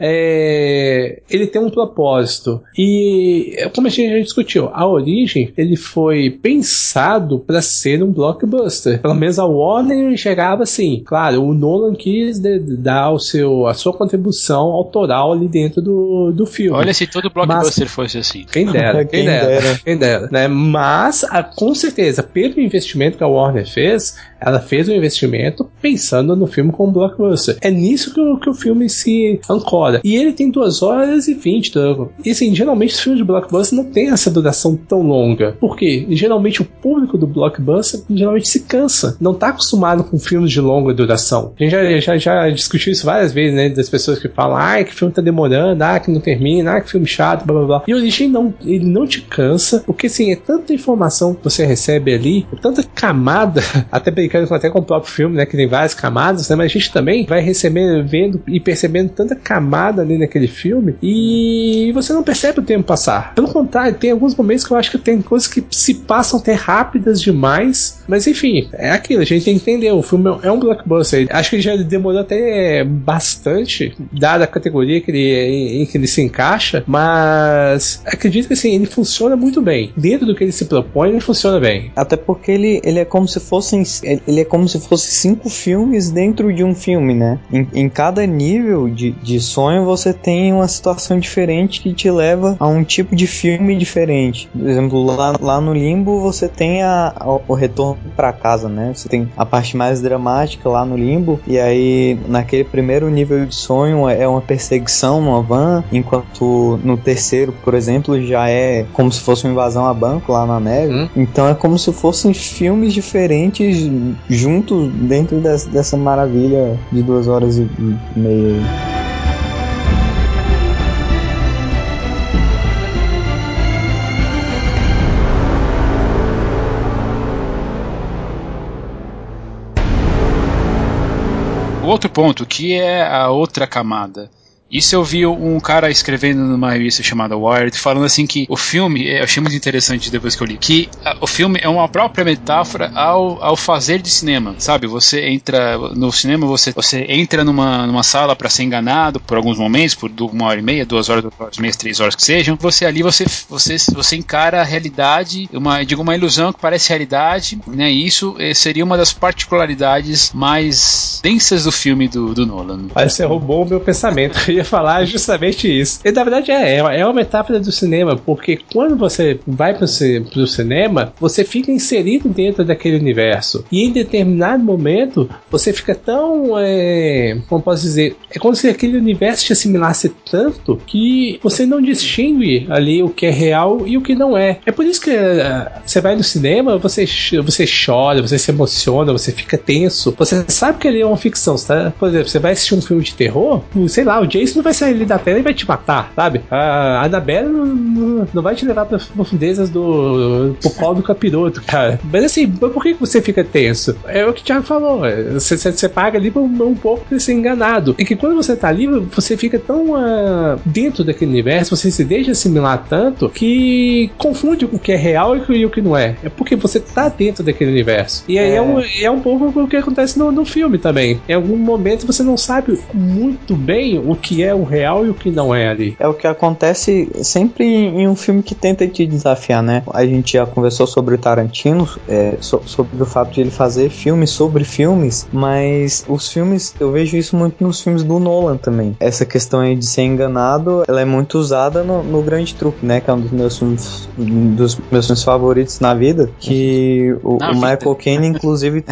é ele tem um propósito. E como a gente já discutiu, a Origem, ele foi pensado para ser um blockbuster. Pelo menos a Warner enxergava assim. Claro, o Nolan quis de, de dar o seu, a sua contribuição autoral ali dentro do, do filme. Olha, se todo blockbuster Mas, fosse assim. Quem dera, quem, quem dera, dera. quem dera, né? Mas, a, com certeza, pelo investimento que a Warner fez, ela fez um investimento pensando no filme como blockbuster. É nisso que o, que o filme se ancora. E ele tem duas horas e vinte. E assim, geralmente os filmes de blockbuster não tem essa duração tão longa. Por quê? Geralmente o público do blockbuster geralmente se cansa. Não tá acostumado com filmes de longa duração. A gente já, já, já discutiu isso várias vezes, né? Das pessoas que falam, ah, que o filme tá demorando, ah, que não termina, ah, que filme chato, blá blá blá. E o Origem não, ele não te cansa, porque assim, é tanta informação que você recebe ali, tanta camada, até brincando até com o próprio filme, né? Que tem várias camadas, né? Mas a gente também vai recebendo, vendo e percebendo tanta camada ali naquele filme e você não percebe o tempo passar. Pelo contrário, tem alguns momentos que eu acho que tem coisas que se passam até rápidas demais, mas enfim, é aquilo, a gente tem que entender, o filme é um blockbuster. Acho que ele já demorou até bastante, dada a categoria que ele, em, em que ele se encaixa, mas acredito que assim, ele funciona muito bem. Dentro do que ele se propõe, ele funciona bem. Até porque ele, ele é como se fossem ele é como se fosse cinco filmes dentro de um filme, né? Em, em cada nível de, de sonho você tem uma situação diferente que te leva a um tipo de filme diferente. Por exemplo, lá, lá no Limbo você tem a, a, o retorno pra casa, né? Você tem a parte mais dramática lá no Limbo, e aí naquele primeiro nível de sonho é uma perseguição numa van, enquanto no terceiro, por exemplo, já é como se fosse uma invasão a banco lá na neve. Hum. Então é como se fossem filmes diferentes juntos dentro dessa, dessa maravilha de duas horas e meia. O outro ponto, que é a outra camada. Isso eu vi um cara escrevendo numa revista chamada Wired, falando assim que o filme, eu achei muito interessante depois que eu li, que a, o filme é uma própria metáfora ao, ao fazer de cinema, sabe? Você entra no cinema, você, você entra numa, numa sala para ser enganado por alguns momentos, por uma hora e meia, duas horas, duas horas e meia, três horas que sejam. Você ali, você, você, você encara a realidade, uma, digo, uma ilusão que parece realidade, né? E isso eh, seria uma das particularidades mais densas do filme do, do Nolan. Aí você roubou o meu pensamento. Eu ia falar justamente isso. E na verdade é, é uma metáfora do cinema, porque quando você vai pro, pro cinema, você fica inserido dentro daquele universo. E em determinado momento, você fica tão, é, como posso dizer, é como se aquele universo te assimilasse tanto que você não distingue ali o que é real e o que não é. É por isso que uh, você vai no cinema, você, você chora, você se emociona, você fica tenso. Você sabe que ali é uma ficção, tá? Por exemplo, você vai assistir um filme de terror, sei lá, o Jason não vai sair ali da tela e vai te matar, sabe? A Annabelle não, não, não vai te levar para profundezas do pro colo do capiroto, cara. Mas assim, por que você fica tenso? É o que o Thiago falou. Você, você paga ali um, um pouco pra ser enganado. E que quando você tá ali, você fica tão uh, dentro daquele universo, você se deixa assimilar tanto que confunde o que é real e o que não é. É porque você tá dentro daquele universo. E aí é, é, um, é um pouco o que acontece no, no filme também. Em algum momento você não sabe muito bem o que é o real e o que não é ali. É o que acontece sempre em um filme que tenta te desafiar, né? A gente já conversou sobre o Tarantino, é, so, sobre o fato de ele fazer filmes sobre filmes, mas os filmes, eu vejo isso muito nos filmes do Nolan também. Essa questão aí de ser enganado, ela é muito usada no, no Grande Truque, né? Que é um dos meus filmes, um dos meus filmes favoritos na vida, que o, o Michael Caine, inclusive...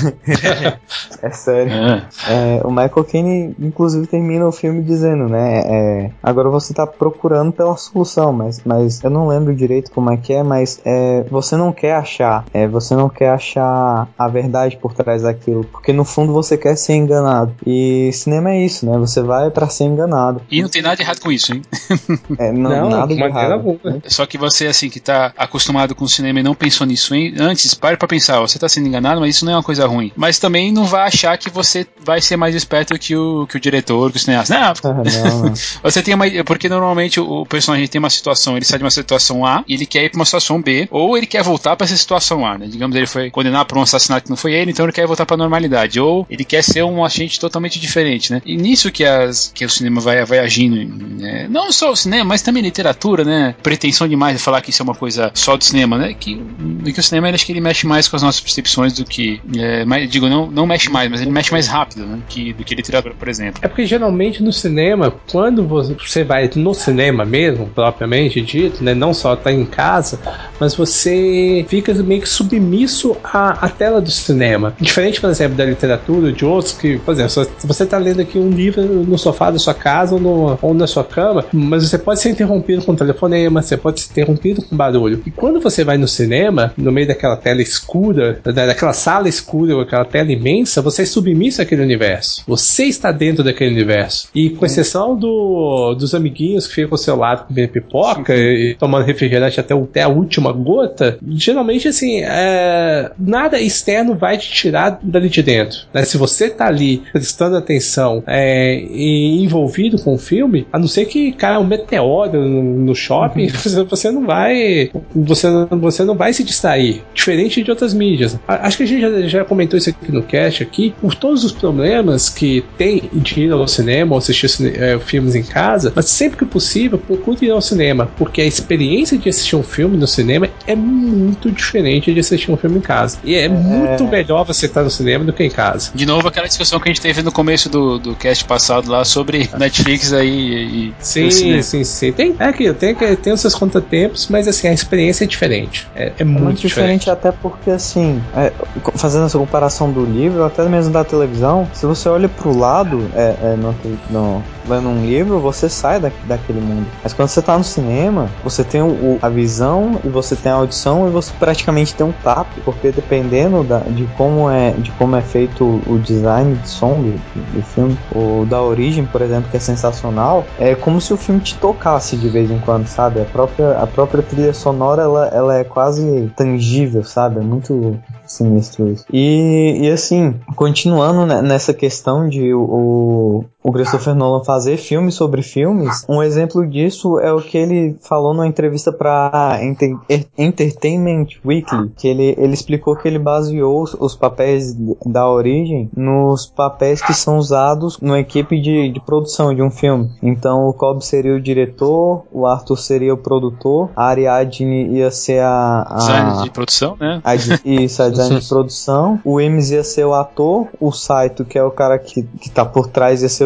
é sério. É, o Michael Caine, inclusive, termina o filme dizendo, né? É, agora você tá procurando pela solução, mas, mas eu não lembro direito como é que é, mas é, você não quer achar, é, você não quer achar a verdade por trás daquilo, porque no fundo você quer ser enganado. E cinema é isso, né? Você vai pra ser enganado. E não tem nada de errado com isso, hein? É, não, não, nada de errado. Né? Só que você, assim, que tá acostumado com o cinema e não pensou nisso hein? Antes, pare pra pensar, ó, você tá sendo enganado, mas isso não é uma coisa ruim. Mas também não vai achar que você vai ser mais esperto que o, que o diretor, que o cineasta. Não, não, não. Você tem uma... Porque normalmente o personagem tem uma situação, ele sai de uma situação A e ele quer ir pra uma situação B, ou ele quer voltar pra essa situação A, né? Digamos, ele foi condenado por um assassinato que não foi ele, então ele quer voltar pra normalidade. Ou ele quer ser um agente totalmente diferente, né? E nisso que, as, que o cinema vai, vai agindo, né? Não só o cinema, mas também literatura, né? Pretensão demais de falar que isso é uma coisa só do cinema, né? Que, que o cinema, ele, acho que ele mexe mais com as nossas percepções do que... É, mais, digo, não, não mexe mais, mas ele mexe mais rápido, né? Que, do que literatura, por exemplo. É porque geralmente no cinema, quando você vai no cinema mesmo, propriamente dito, né? Não só tá em casa, mas você fica meio que submisso à, à tela do cinema. Diferente, por exemplo, da literatura, de outros que, por exemplo, se você tá lendo aqui um livro no sofá da sua casa ou, no, ou na sua cama, mas você pode ser interrompido com telefonema, você pode ser interrompido com barulho. E quando você vai no cinema, no meio daquela tela escura, daquela sala escura ou aquela tela imensa, você é submisso àquele universo. Você está dentro daquele universo. E com exceção do, dos amiguinhos que ficam ao seu lado comendo pipoca e, e tomando refrigerante até, até a última gota, geralmente assim, é, nada externo vai te tirar dali de dentro. Né? Se você tá ali prestando atenção é, e envolvido com o filme, a não ser que caia um meteoro no, no shopping, uhum. você não vai você, você não vai se distrair. Diferente de outras mídias. Acho que a gente já, já comentou isso aqui no cast aqui, por todos os problemas que tem de ir ao cinema ou assistir é, filmes em casa, mas sempre que possível, procure ir ao cinema, porque a experiência de assistir um filme no cinema é muito diferente de assistir um filme em casa. E é, é... muito melhor você estar no cinema do que em casa. De novo, aquela discussão que a gente teve no começo do, do cast passado lá sobre Netflix aí e... Sim, sim, sim. Tem, é aquilo, tem, tem os seus contratempos, mas assim, a experiência é diferente. É, é, é muito, muito diferente. diferente até porque, assim, é, fazendo essa comparação do livro, até mesmo da televisão, se você olha pro lado, é, é, no, no, lendo um livro, você sai da, daquele mundo. Mas quando você tá no cinema, você tem o, o, a visão e você tem a audição e você praticamente tem um tap, porque dependendo da, de, como é, de como é feito o design de som do, do filme, o da Origem, por exemplo, que é sensacional, é como se o filme te tocasse de vez em quando, sabe? A própria, a própria trilha sonora, ela, ela é quase tangível, sabe? É muito sinistro isso. E, e assim, continuando nessa questão de o, o Christopher Nolan fazer filmes sobre filmes, um exemplo disso é o que ele falou numa entrevista para Enter- Entertainment Weekly, que ele, ele explicou que ele baseou os, os papéis da Origem nos papéis que são usados numa equipe de, de produção de um filme. Então o Cobb seria o diretor, o Arthur seria o produtor, a Ariadne ia ser a... a design de produção, né? A, isso, a design de produção, o Emes ia ser o ator, o Saito, que é o cara que, que tá por trás, ia ser o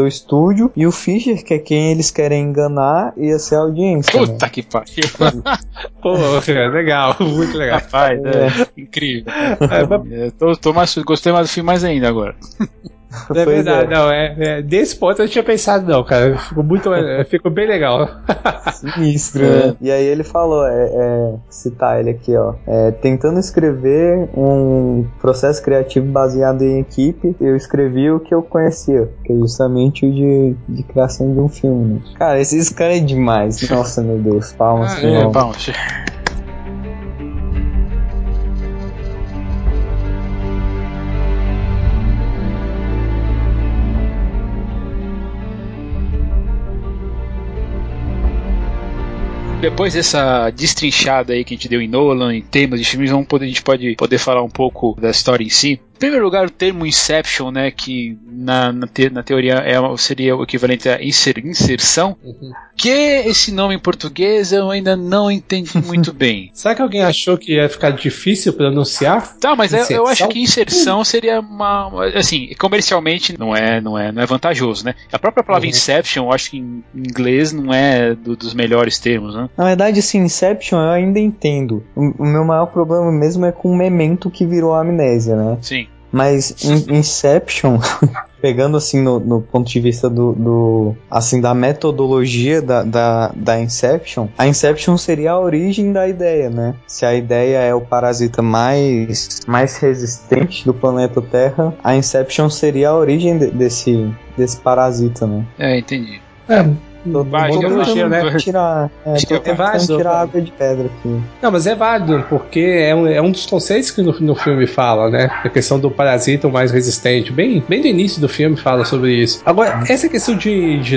estúdio, e o Fisher, que é quem eles querem enganar, ia ser a audiência. Puta né? que pariu. Pô, legal, muito legal. Rapaz, é, é incrível. É, eu tô, tô mais, gostei mais do filme mais ainda agora. É verdade, é. não, é, é. Desse ponto eu não tinha pensado, não, cara. Ficou muito. É, ficou bem legal. Sinistro, né? E aí ele falou, é, é, citar ele aqui, ó. É, tentando escrever um processo criativo baseado em equipe, eu escrevi o que eu conhecia, que é justamente o de, de criação de um filme. Né? Cara, esse, esse cara é demais. Nossa, meu Deus, palmas. Ah, é, palmas. Depois dessa destrinchada aí que a gente deu em Nolan, em temas de filmes, vamos poder, a gente pode poder falar um pouco da história em si. Em primeiro lugar, o termo Inception, né, que na, na, te, na teoria é, seria o equivalente a inser, inserção, uhum. que esse nome em português eu ainda não entendi muito bem. Será que alguém achou que ia ficar difícil pronunciar? Tá, mas eu, eu acho que inserção seria uma, assim, comercialmente não é, não é, não é vantajoso, né? A própria palavra uhum. Inception, eu acho que em inglês não é do, dos melhores termos, né? Na verdade, assim, Inception eu ainda entendo. O, o meu maior problema mesmo é com o Memento que virou Amnésia, né? Sim. Mas in, Inception, pegando assim no, no ponto de vista do, do assim, da metodologia da, da, da Inception, a Inception seria a origem da ideia, né? Se a ideia é o parasita mais, mais resistente do planeta Terra, a Inception seria a origem de, desse, desse parasita, né? É, entendi. É. Tô, Vai, tô tentando né? tirar, é, tô é tentando válido, tirar água de pedra aqui. Não, mas é válido, porque é um, é um dos conceitos que no, no filme fala, né? A questão do parasita mais resistente. Bem, bem do início do filme fala sobre isso. Agora, essa questão de, de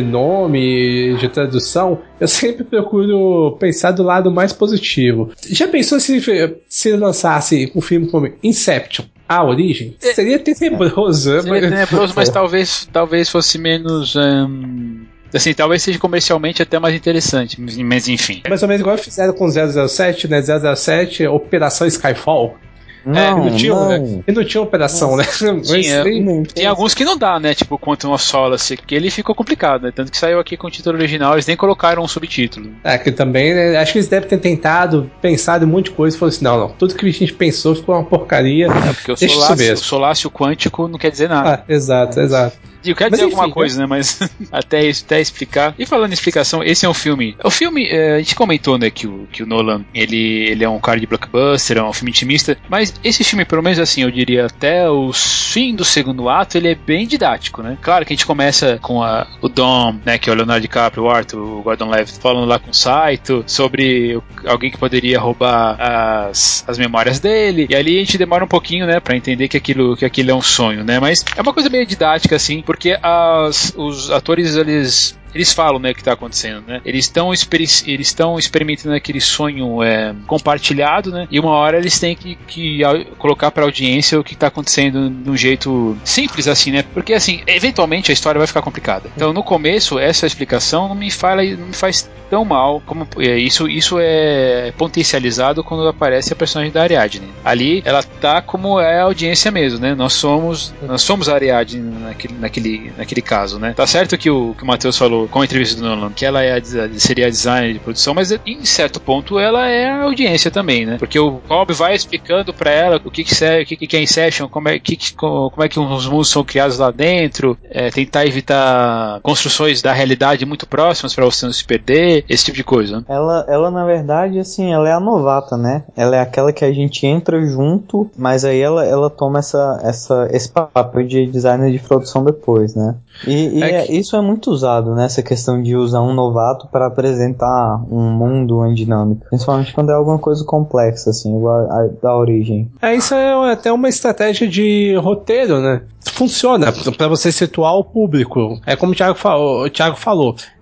nome, de tradução, eu sempre procuro pensar do lado mais positivo. Já pensou se, se lançasse um filme como Inception? A origem? Seria tenebroso. Seria mas... tenebroso, mas talvez, talvez fosse menos... Hum... Assim, talvez seja comercialmente até mais interessante, mas enfim. Mais ou menos igual fizeram com zero zero sete, né? zero zero sete, Operação Skyfall. Não, é, não tinha, não. Né? não tinha operação, Nossa, né? Tinha, tem alguns que não dá, né? Tipo, Quantum of Solace, que ele ficou complicado, né? Tanto que saiu aqui com o título original, eles nem colocaram um subtítulo. É, que também, né? Acho que eles devem ter tentado, pensado em um monte de coisa e falaram assim, não, não, tudo que a gente pensou ficou uma porcaria. É, porque o Solácio, o Solácio quântico não quer dizer nada. Ah, exato, é. exato. Eu quero dizer enfim, alguma coisa, né? Mas até, até explicar. E falando em explicação, esse é um filme. O filme, é, a gente comentou, né, que o, que o Nolan ele, ele é um cara de blockbuster, é um filme intimista. Mas esse filme, pelo menos assim, eu diria até o fim do segundo ato, ele é bem didático, né? Claro que a gente começa com a, o Dom, né, que é o Leonardo DiCaprio, o Arthur, o Gordon Levitt, falando lá com o Saito sobre alguém que poderia roubar as, as memórias dele. E ali a gente demora um pouquinho, né, pra entender que aquilo, que aquilo é um sonho, né? Mas é uma coisa meio didática, assim, porque as, os atores, eles eles falam, né, o que está acontecendo, né? Eles estão eles estão experimentando aquele sonho é, compartilhado, né? E uma hora eles têm que, que colocar para a audiência o que está acontecendo de um jeito simples, assim, né? Porque, assim, eventualmente a história vai ficar complicada. Então, no começo, essa explicação não me fala, não me faz tão mal como é, isso, isso é potencializado quando aparece a personagem da Ariadne. Ali, ela tá como é a audiência mesmo, né? Nós somos, nós somos a Ariadne naquele, naquele, naquele caso, né? Tá certo que o, que o Matheus falou com a entrevista do Nolan, que ela é a, seria a designer de produção, mas em certo ponto ela é a audiência também, né? Porque o Bob vai explicando pra ela o que que, o que, que é Inception, como é que, como é que os mundos são criados lá dentro, é, tentar evitar construções da realidade muito próximas pra você não se perder, esse tipo de coisa. Né? Ela, ela, na verdade, assim, ela é a novata, né? Ela é aquela que a gente entra junto, mas aí ela, ela toma essa, essa, esse papel de designer de produção depois, né? E, e é que... é, isso é muito usado, né? Essa questão de usar um novato para apresentar um mundo em dinâmica. Principalmente quando é alguma coisa complexa, assim, igual a, a, da origem. É, isso é até uma estratégia de roteiro, né? Funciona para você situar o público. É como o Thiago falou, o Thiago falou.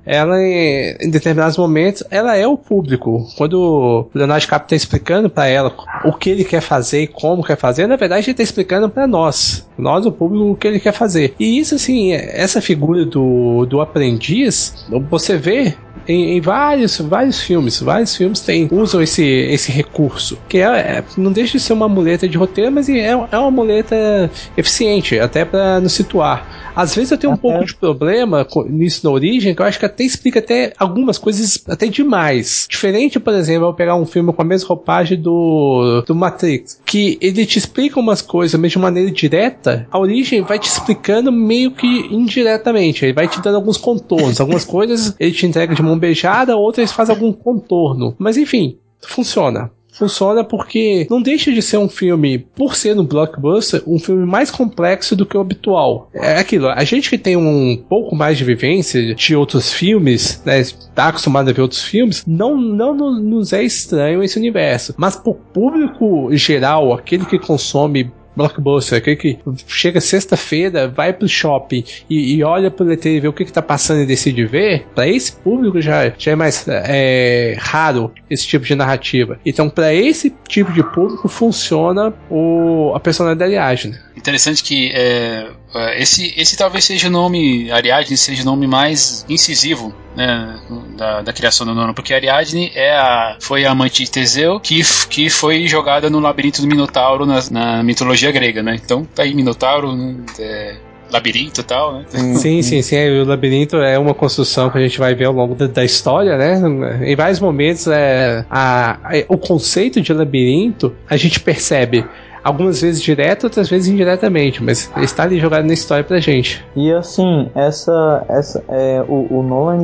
ela, em determinados momentos, ela é o público. Quando o Leonardo DiCaprio está explicando para ela o que ele quer fazer e como quer fazer, na verdade ele está explicando para nós, nós, o público, o que ele quer fazer. E isso, assim, essa figura do, do aprendiz, você vê Em, em vários, vários filmes, vários filmes tem, usam esse, esse recurso, que é, é, não deixa de ser uma muleta de roteiro, mas é, é uma muleta eficiente, até para nos situar. Às vezes eu tenho um até pouco de problema com, nisso na origem, que eu acho que até explica até algumas coisas até demais. Diferente, por exemplo, eu pegar um filme com a mesma roupagem do, do Matrix, que ele te explica umas coisas, mas de maneira direta, a origem vai te explicando meio que indiretamente, ele vai te dando alguns contornos, algumas coisas ele te entrega de mão beijada, outras faz algum contorno. Mas enfim, funciona. Funciona porque não deixa de ser um filme, por ser um blockbuster, um filme mais complexo do que o habitual. É aquilo, a gente que tem um pouco mais de vivência de outros filmes, né, tá acostumado a ver outros filmes, não, não nos é estranho esse universo. Mas pro público geral, aquele que consome blockbuster, aquele que chega sexta-feira, vai pro shopping e, e olha pro letreiro e vê o que que tá passando e decide ver, pra esse público já, já é mais é, raro esse tipo de narrativa. Então, pra esse tipo de público funciona o, a personalidade da Ariadne. Interessante que é, esse, esse talvez seja o nome, Ariadne seja o nome mais incisivo, né, da, da criação do Nolan, porque Ariadne é a, foi a amante de Teseu que, que foi jogada no labirinto do Minotauro na, na mitologia grega, né? Então tá aí Minotauro, né, é, labirinto e tal, né? Sim, sim, sim. O labirinto é uma construção que a gente vai ver ao longo da, da história, né? Em vários momentos, é, a, a, o conceito de labirinto a gente percebe. Algumas vezes direto, outras vezes indiretamente, mas está ali jogado na história pra gente. E assim, essa, essa, é, o, o Nolan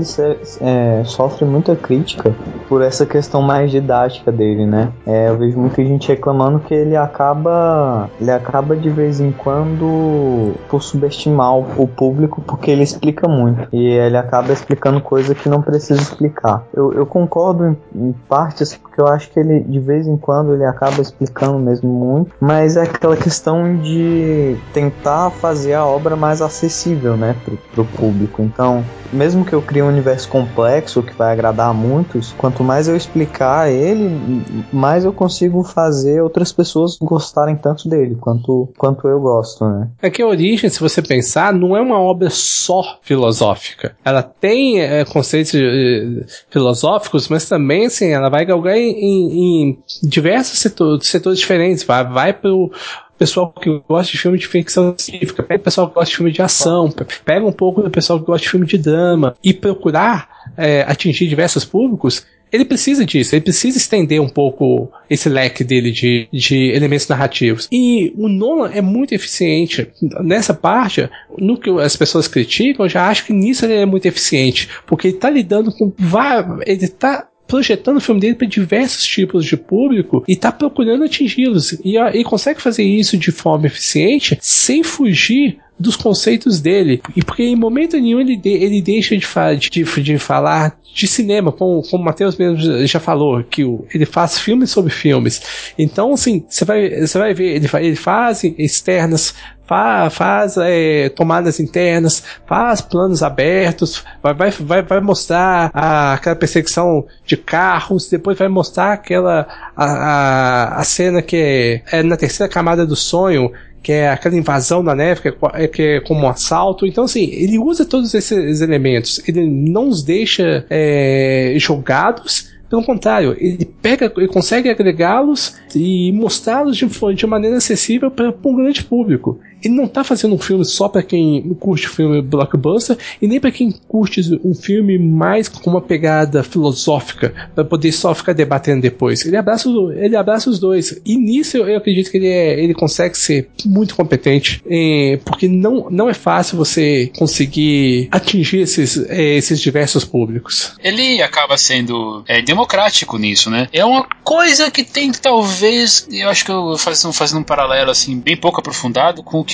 é, sofre muita crítica por essa questão mais didática dele, né? É, eu vejo muita gente reclamando que ele acaba, ele acaba de vez em quando por subestimar o público, porque ele explica muito. E ele acaba explicando coisa que não precisa explicar. Eu, eu concordo em, em partes, porque eu acho que ele, de vez em quando, ele acaba explicando mesmo muito. Mas é aquela questão de tentar fazer a obra mais acessível, né, pro, pro público. Então, mesmo que eu crie um universo complexo que vai agradar a muitos, quanto mais eu explicar ele, mais eu consigo fazer outras pessoas gostarem tanto dele quanto, quanto eu gosto, né. É que a Origem, se você pensar, não é uma obra só filosófica. Ela tem é, conceitos é, filosóficos, mas também, assim, ela vai galgar em, em, em diversos setores, setores diferentes. Vai, vai pro pessoal que gosta de filme de ficção científica, pega o pessoal que gosta de filme de ação, pega um pouco do pessoal que gosta de filme de drama e procurar é, atingir diversos públicos. Ele precisa disso, ele precisa estender um pouco esse leque dele de, de elementos narrativos. E o Nolan é muito eficiente nessa parte. No que as pessoas criticam, eu já acho que nisso ele é muito eficiente, porque ele tá lidando com ele tá projetando o filme dele para diversos tipos de público e tá procurando atingi-los. E ele consegue fazer isso de forma eficiente sem fugir dos conceitos dele. E porque em momento nenhum ele, de, ele deixa de, fa de, de falar de cinema, como, como o Matheus mesmo já falou, que o, ele faz filmes sobre filmes. Então, assim, você vai, você vai ver, ele, ele faz externas, faz, faz é, tomadas internas, faz planos abertos, vai, vai, vai, vai mostrar a, aquela perseguição de carros, depois vai mostrar aquela a, a, a cena que é, é na terceira camada do sonho, que é aquela invasão da neve, que é, que é como um assalto. Então, assim, ele usa todos esses elementos, ele não os deixa é, jogados. Pelo contrário, ele pega, ele consegue agregá-los e mostrá-los de, de maneira acessível para um grande público. Ele não está fazendo um filme só para quem curte filme blockbuster e nem para quem curte um filme mais com uma pegada filosófica para poder só ficar debatendo depois. Ele abraça, ele abraça os dois. E nisso eu, eu acredito que ele, é, ele consegue ser muito competente, é, porque não, não é fácil você conseguir atingir esses, é, esses diversos públicos. Ele acaba sendo é, democrático nisso, né? É uma coisa que tem talvez, eu acho que eu fazendo, fazendo um paralelo assim bem pouco aprofundado com o que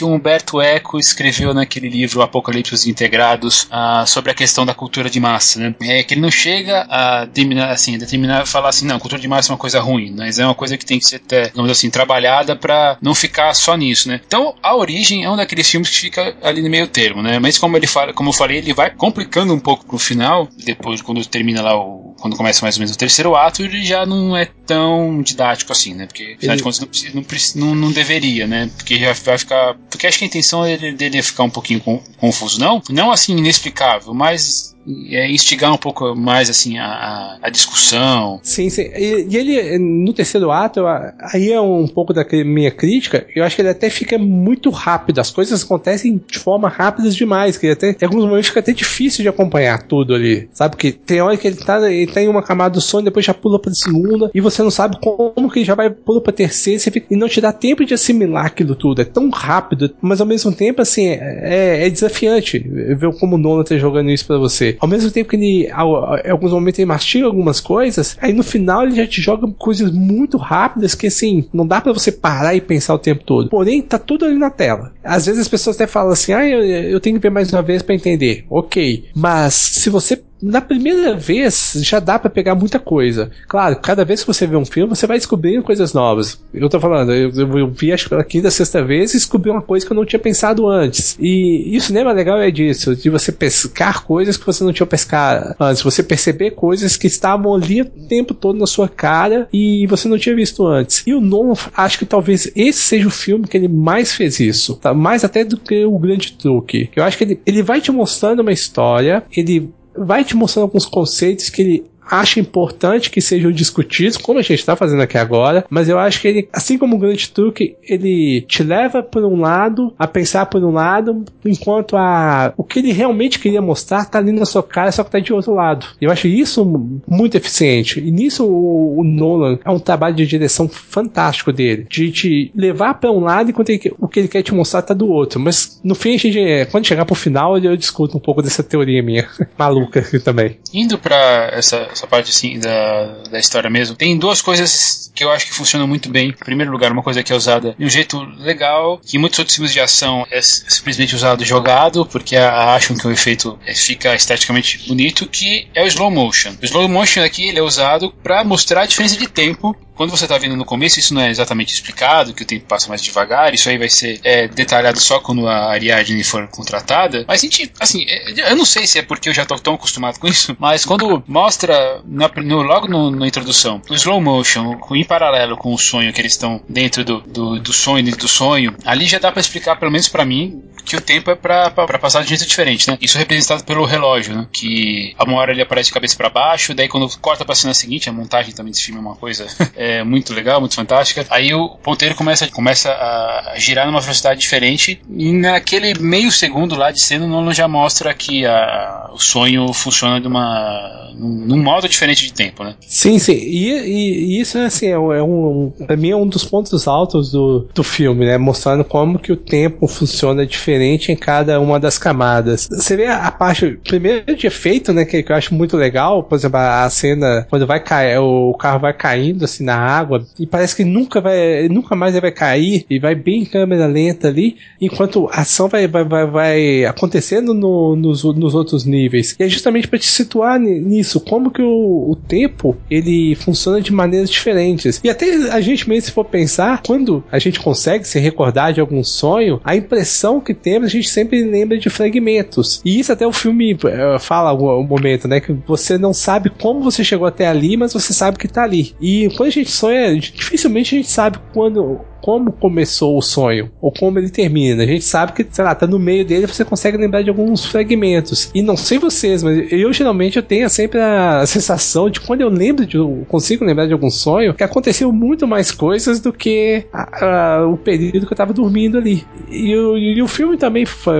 que o Humberto Eco escreveu naquele livro Apocalipse Integrados, uh, sobre a questão da cultura de massa, né? É que ele não chega a determinar, assim, a determinar, falar assim, não, cultura de massa é uma coisa ruim, mas é uma coisa que tem que ser, até, digamos assim, trabalhada para não ficar só nisso, né? Então, A Origem é um daqueles filmes que fica ali no meio termo, né? Mas como ele fala, como eu falei, ele vai complicando um pouco pro final, depois quando termina lá o, quando começa mais ou menos o terceiro ato, ele já não é tão didático assim, né? Porque afinal ele... de contas não, não, não, não deveria, né? Porque já vai ficar, porque acho que a intenção dele, dele é ficar um pouquinho confuso, não, não assim inexplicável, mas é instigar um pouco mais assim a, a discussão. Sim, sim. E, e ele, no terceiro ato, aí é um pouco da minha crítica, eu acho que ele até fica muito rápido, as coisas acontecem de forma rápida demais, que até, em alguns momentos fica até difícil de acompanhar tudo ali, sabe? Porque tem hora que ele tá, ele tá em uma camada do sonho, depois já pula pra segunda, e você não sabe como que ele já vai pula pra terceira, você fica, e não te dá tempo de assimilar aquilo tudo, é tão rápido, mas ao mesmo tempo, assim, é, é desafiante ver como o Nolan tá jogando isso pra você. Ao mesmo tempo que ele, em alguns momentos ele mastiga algumas coisas, aí no final ele já te joga coisas muito rápidas que assim, não dá pra você parar e pensar o tempo todo. Porém, tá tudo ali na tela. Às vezes as pessoas até falam assim, ah, eu, eu tenho que ver mais uma vez pra entender. Ok, mas se você na primeira vez já dá pra pegar muita coisa. Claro, cada vez que você vê um filme, você vai descobrindo coisas novas. Eu tô falando, eu, eu vi acho que pela quinta, sexta vez e descobri uma coisa que eu não tinha pensado antes. E, e o cinema legal é disso, de você pescar coisas que você não tinha pescado antes, você perceber coisas que estavam ali o tempo todo na sua cara e você não tinha visto antes. E o Nolan, acho que talvez esse seja o filme que ele mais fez isso, tá? Mais até do que o Grande Truque. Eu acho que ele, ele vai te mostrando uma história, ele vai te mostrando alguns conceitos que ele acho importante que sejam discutidos, como a gente está fazendo aqui agora, mas eu acho que ele, assim como o Grande Truque, ele te leva por um lado, a pensar por um lado, enquanto a, o que ele realmente queria mostrar tá ali na sua cara, só que tá de outro lado. Eu acho isso muito eficiente, e nisso o, o Nolan é um trabalho de direção fantástico dele, de te levar para um lado enquanto ele, o que ele quer te mostrar tá do outro, mas no fim, a gente, quando chegar pro final, eu discuto um pouco dessa teoria minha, maluca aqui também. Indo pra essa essa parte assim da, da história mesmo, tem duas coisas que eu acho que funcionam muito bem. Em primeiro lugar, uma coisa que é usada de um jeito legal, que em muitos outros filmes de ação é simplesmente usado jogado, porque acham que o efeito fica esteticamente bonito, que é o slow motion. O slow motion aqui ele é usado para mostrar a diferença de tempo. Quando você está vendo no começo, isso não é exatamente explicado, que o tempo passa mais devagar, isso aí vai ser é, detalhado só quando a Ariadne for contratada, mas a gente, assim, eu não sei se é porque eu já estou tão acostumado com isso, mas quando mostra na, no, logo no, na introdução, o slow motion, em paralelo com o sonho, que eles estão dentro do, do, do sonho, dentro do sonho, ali já dá para explicar, pelo menos para mim, que o tempo é para passar de jeito diferente, né? Isso é representado pelo relógio, né? Que a uma hora ele aparece de cabeça para baixo, daí quando corta para a cena seguinte, a montagem também desse filme é uma coisa é, muito legal, muito fantástica, aí o ponteiro começa, começa a girar numa velocidade diferente e naquele meio segundo lá de cena o Nolan já mostra que a, o sonho funciona de uma, num, num modo diferente de tempo, né? Sim, sim, e, e, e isso assim, é um, um, pra mim é um dos pontos altos do, do filme, né? Mostrando como que o tempo funciona diferente em cada uma das camadas. Você vê a, a parte, primeiro de efeito, né, que, que eu acho muito legal, por exemplo, a, a cena quando vai cair, o carro vai caindo assim na água e parece que nunca vai, nunca mais ele vai cair e vai bem em câmera lenta ali, enquanto a ação vai, vai, vai, vai acontecendo no, nos, nos outros níveis. E é justamente para te situar nisso, como que o, o tempo ele funciona de maneiras diferentes. E até a gente mesmo, se for pensar, quando a gente consegue se recordar de algum sonho, a impressão que temos, a gente sempre lembra de fragmentos. E isso até o filme uh, fala um momento, né, que você não sabe como você chegou até ali, mas você sabe que tá ali. E quando a gente sonha, dificilmente a gente sabe quando, como começou o sonho, ou como ele termina. A gente sabe que, sei lá, tá no meio dele, você consegue lembrar de alguns fragmentos. E não sei vocês, mas eu geralmente eu tenho sempre a sensação de quando eu lembro de, eu consigo lembrar de algum sonho, que aconteceu muito mais coisas do que a, a, o período que eu tava dormindo ali. E, e, e o filme também foi,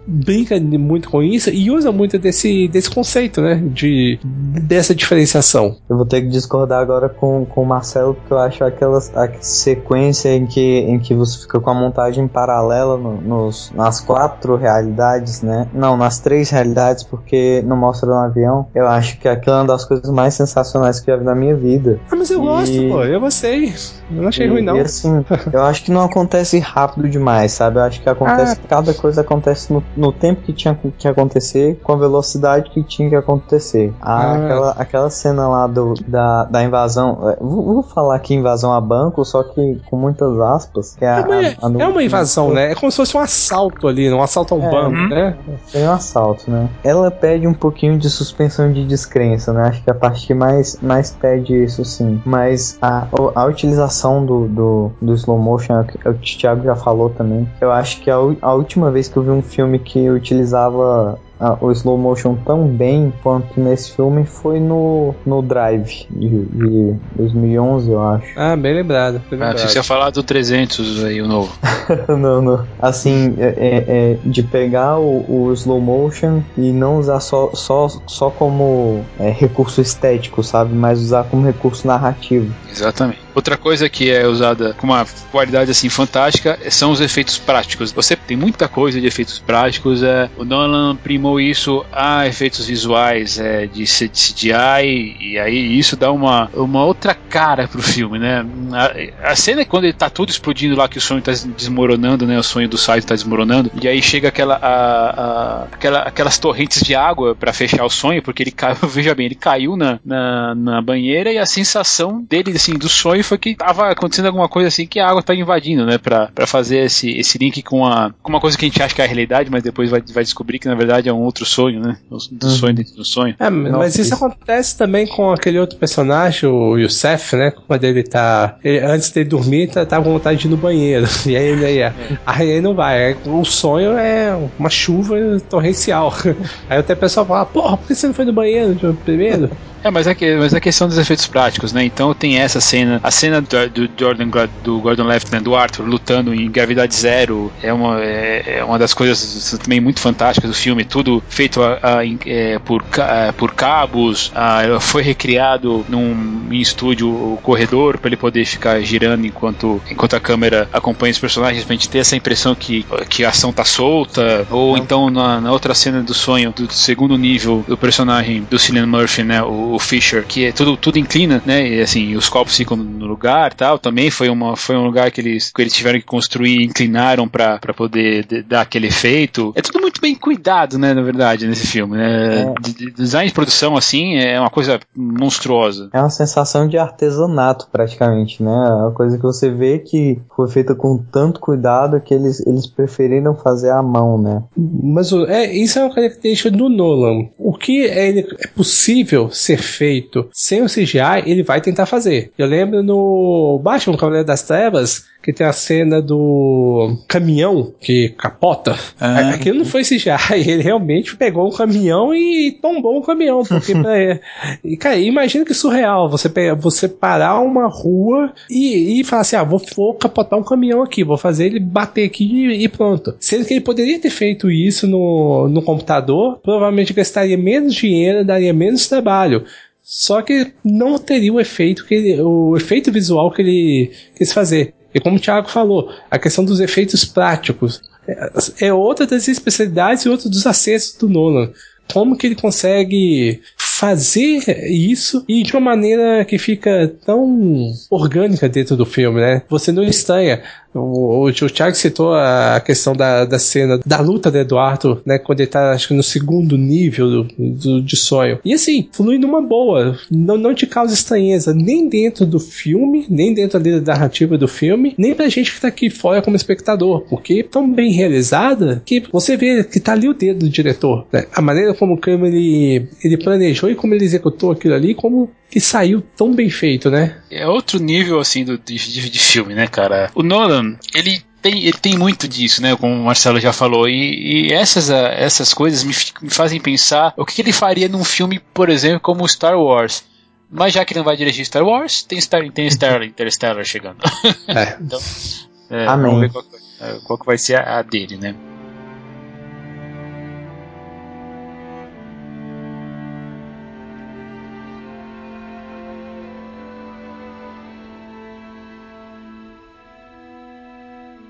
brinca muito com isso e usa muito desse, desse conceito, né? De, dessa diferenciação. Eu vou ter que discordar agora com, com o Marcelo, porque eu acho aquela a sequência em que, em que você fica com a montagem paralela no, nos, nas quatro realidades, né? Não, nas três realidades, porque não mostra no avião. Eu acho que aquilo é uma das coisas mais sensacionais que eu já vi na minha vida. Ah, mas eu e... gosto, pô. Eu gostei. Eu não achei e, ruim, não. E assim, eu acho que não acontece rápido demais, sabe? Eu acho que acontece, ah. cada coisa acontece no, no tempo que tinha que acontecer, com a velocidade que tinha que acontecer. Ah, ah. Aquela, aquela cena lá do, da, da invasão, vou, vou falar aqui invasão a banco, só que com muitas aspas. Que é, é, uma, a, a é uma invasão, né? É como se fosse um assalto ali, um assalto a um é, banco, hum. né? É um assalto, né? Ela pede um pouquinho de suspensão de descrença, né? Acho que a parte que mais, mais pede isso, sim. Mas a, a utilização do, do, do slow motion, é o que o Thiago já falou também. Eu acho que a, a última vez que eu vi um filme que utilizava o slow motion tão bem quanto nesse filme foi no, no Drive de, de dois mil e onze, eu acho. Ah, bem lembrado. Bem lembrado. Ah, você ia falar do trezentos aí, o novo. não, não. Assim, é, é, de pegar o, o slow motion e não usar só, só, só como é, recurso estético, sabe? Mas usar como recurso narrativo. Exatamente. Outra coisa que é usada com uma qualidade assim fantástica são os efeitos práticos. Você tem muita coisa de efeitos práticos. É, o Nolan primou isso a efeitos visuais é, de C G I e aí isso dá uma, uma outra cara pro filme, né? A, a cena é quando ele tá tudo explodindo lá, que o sonho tá desmoronando, né? O sonho do Saito tá desmoronando e aí chega aquela, a, a, aquela aquelas torrentes de água pra fechar o sonho, porque ele caiu, veja bem, ele caiu na, na, na banheira e a sensação dele assim, do sonho foi que tava acontecendo alguma coisa assim que a água tá invadindo, né? Pra, pra fazer esse, esse link com, a, com uma coisa que a gente acha que é a realidade, mas depois vai, vai descobrir que na verdade é um outro sonho, né? Do uhum. sonho dentro do sonho. É, mas Nossa, isso, isso acontece também com aquele outro personagem, o Youssef, né? Quando ele tá. Ele, antes de dormir, tá, tá com vontade de ir no banheiro. E aí ele aí, é. aí ele não vai. O sonho é uma chuva torrencial. Aí até o pessoal fala, porra, por que você não foi no banheiro primeiro? É, mas é, que, mas é a questão dos efeitos práticos, né? Então tem essa cena, a cena do, do, Jordan, do Gordon Levitt, né? Do Arthur lutando em gravidade zero, é uma, é, é uma das coisas também muito fantásticas do filme, tudo feito a, a, é, por, a, por cabos, a, foi recriado num em estúdio o corredor para ele poder ficar girando enquanto, enquanto a câmera acompanha os personagens, pra gente ter essa impressão que, que a ação tá solta, ou Não. então na, na outra cena do sonho, do segundo nível do personagem do Cillian Murphy, né? O o Fisher, que é tudo, tudo inclina, né, e assim, os copos ficam no lugar, tal, também foi, uma, foi um lugar que eles, que eles tiveram que construir e inclinaram pra, pra poder de, dar aquele efeito. É tudo muito bem cuidado, né, na verdade, nesse filme, né, é. de, de design de produção, assim, é uma coisa monstruosa. É uma sensação de artesanato, praticamente, né, é uma coisa que você vê que foi feita com tanto cuidado que eles, eles preferiram fazer à mão, né. Mas é, isso é uma característica do Nolan. O que é, é possível ser feito sem o C G I, ele vai tentar fazer. Eu lembro no Batman, Cavaleiro das Trevas, que tem a cena do caminhão que capota. Ah. Aquilo não foi C G I, ele realmente pegou um caminhão e tombou o um caminhão. Porque pra... e, cara, imagina que surreal você, pegar, você parar uma rua e, e falar assim, ah, vou, vou capotar um caminhão aqui, vou fazer ele bater aqui e, e pronto. Sendo que ele poderia ter feito isso no, no computador, provavelmente gastaria menos dinheiro, daria menos trabalho. Só que não teria o efeito que ele, o efeito visual que ele quis fazer. E como o Thiago falou, a questão dos efeitos práticos é, é outra das especialidades e outro dos acertos do Nolan. Como que ele consegue fazer isso e de uma maneira que fica tão orgânica dentro do filme, né? Você não estranha. O, o, o Thiago citou a questão da, da cena da luta do Eduardo, né? Quando ele tá, acho que no segundo nível do, do, de sonho. E assim, flui numa boa. Não, não te causa estranheza nem dentro do filme, nem dentro da narrativa do filme, nem pra gente que tá aqui fora como espectador. Porque é tão bem realizada que você vê que tá ali o dedo do diretor, né? A maneira como o Kramer ele, ele planejou e como ele executou aquilo ali, como que saiu tão bem feito, né? É outro nível, assim, do, de, de filme, né, cara? O Nolan, ele tem, ele tem muito disso, né, como o Marcelo já falou, e, e essas, essas coisas me, me fazem pensar o que, que ele faria num filme, por exemplo, como Star Wars. Mas já que não vai dirigir Star Wars, tem, Star, tem Star, Interstellar chegando. É. Então, é, vamos ver qual, qual que vai ser a, a dele, né?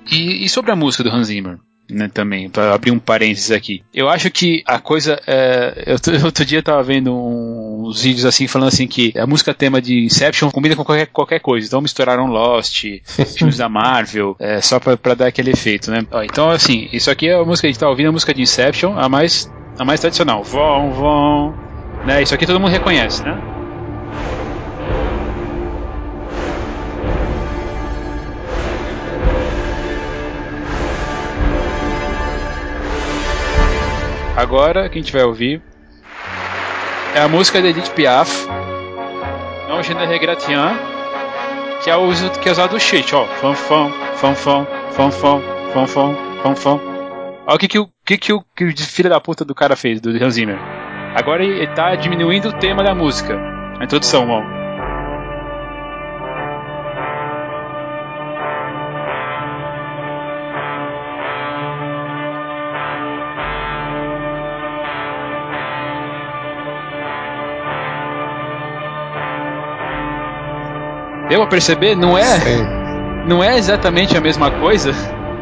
E, e sobre a música do Hans Zimmer? Né, também, para abrir um parênteses aqui. Eu acho que a coisa. É, eu, outro dia eu tava vendo uns vídeos assim, falando assim que a música tema de Inception combina com qualquer, qualquer coisa. Então misturaram Lost, filmes da Marvel, é, só pra, pra dar aquele efeito, né? Ó, então, assim, isso aqui é a música que a gente tá ouvindo, a música de Inception, a mais, a mais tradicional. Vom, vom. Né, isso aqui todo mundo reconhece, né? Agora, quem a gente vai ouvir é a música de Edith Piaf, Não Je ne regrette rien, que é, o, que é usado do shit, ó. Fam, fam, fam, fam, fam, fam, fam, fam, fam, fam. Olha o que, que, o, que, que o que o filho da puta do cara fez, do Hans Zimmer. Agora ele tá diminuindo o tema da música. A introdução, ó. Deu pra perceber? Não é, não é exatamente a mesma coisa,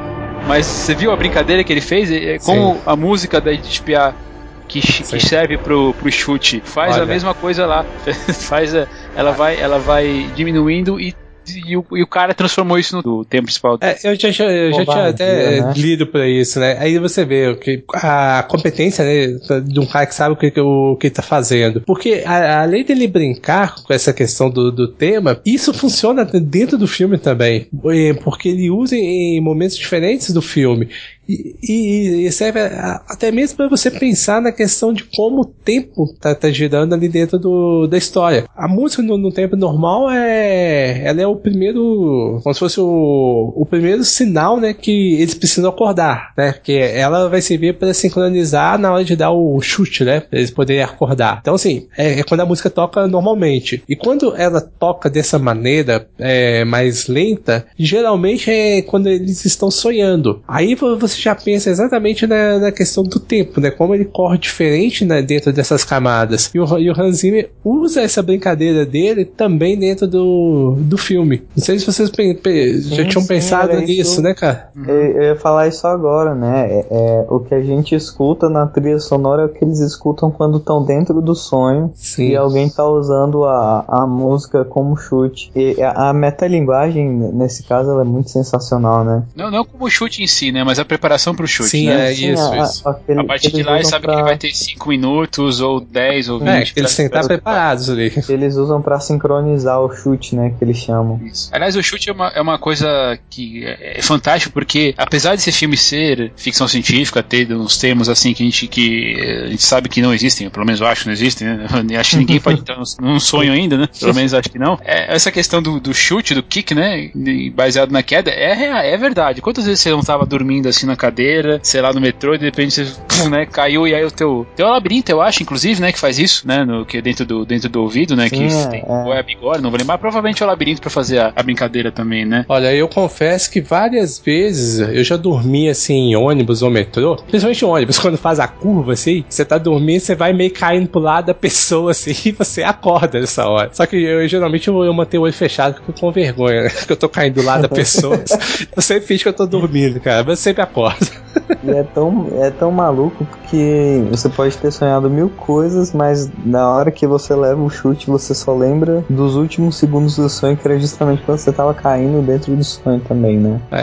mas você viu a brincadeira que ele fez? É como Sim. a música da Edith Piaf que, que serve pro, pro chute faz Olha. a mesma coisa lá. faz a, ela, vai, ela vai diminuindo e E o, e o cara transformou isso no tema principal. É, eu já, eu já tinha até né? lido pra isso, né? Aí você vê que a competência, né, de um cara que sabe o que, o que tá fazendo. Porque a, além dele brincar com essa questão do, do tema, isso funciona dentro do filme também. Porque ele usa em momentos diferentes do filme. E, e, e serve a, até mesmo para você pensar na questão de como o tempo tá, tá girando ali dentro do, da história. A música no, no tempo normal é, ela é o primeiro, como se fosse o, o primeiro sinal, né, que eles precisam acordar, né, que ela vai servir para sincronizar na hora de dar o chute, né, para eles poderem acordar. Então assim, é, é quando a música toca normalmente. E quando ela toca dessa maneira é, mais lenta, geralmente é quando eles estão sonhando. Aí você já pensa exatamente na, na questão do tempo, né? Como ele corre diferente, né, dentro dessas camadas. E o, e o Hans Zimmer usa essa brincadeira dele também dentro do, do filme. Não sei se vocês pe, pe, sim, já tinham sim, pensado nisso, isso, né, cara? Eu, eu ia falar isso agora, né? É, é, o que a gente escuta na trilha sonora é o que eles escutam quando estão dentro do sonho sim. e alguém tá usando a, a música como chute. E a, a metalinguagem, nesse caso, ela é muito sensacional, né? Não, não como chute em si, né? Mas a preparação pro chute, sim, né? É Sim, isso, a, isso. Aquele, a partir de lá ele sabe pra... que ele vai ter cinco minutos, ou dez, ou vinte. É, que eles têm que estar preparados ali. Eles usam pra sincronizar o chute, né? Que eles chamam. Isso. Aliás, o chute é uma, é uma coisa que é, é fantástico, porque apesar desse filme ser ficção científica, ter uns termos assim que a gente, que a gente sabe que não existem, pelo menos eu acho que não existem, né? Acho que ninguém pode estar num sonho ainda, né? Pelo menos acho que não. É, essa questão do, do chute, do kick, né? Baseado na queda, é, é verdade. Quantas vezes você não tava dormindo assim na cadeira, sei lá, no metrô, e de repente você, né, caiu e aí o teu... Tem um labirinto, eu acho, inclusive, né, que faz isso, né, no, que é dentro do, dentro do ouvido, né, que Sim, tem, é. ou é a bigode, não vou lembrar, provavelmente é o labirinto pra fazer a, a brincadeira também, né. Olha, eu confesso que várias vezes eu já dormi, assim, em ônibus ou metrô, principalmente em ônibus, quando faz a curva, assim, você tá dormindo, você vai meio caindo pro lado da pessoa, assim, e você acorda nessa hora. Só que eu, geralmente, eu, eu mantenho o olho fechado, porque eu fico com vergonha, né, que eu tô caindo do lado da pessoa. Eu sempre finge que eu tô dormindo, cara, mas eu sempre acordo. E é tão, é tão maluco porque você pode ter sonhado mil coisas, mas na hora que você leva o chute, você só lembra dos últimos segundos do sonho, que era justamente quando você tava caindo dentro do sonho também, né? É.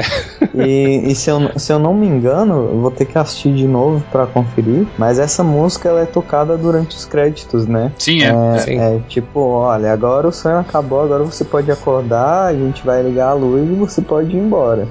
E, e se, eu, se eu não me engano, eu vou ter que assistir de novo pra conferir, mas essa música ela é tocada durante os créditos, né? Sim, é. É, Sim. é tipo, olha, agora o sonho acabou, agora você pode acordar, a gente vai ligar a luz e você pode ir embora.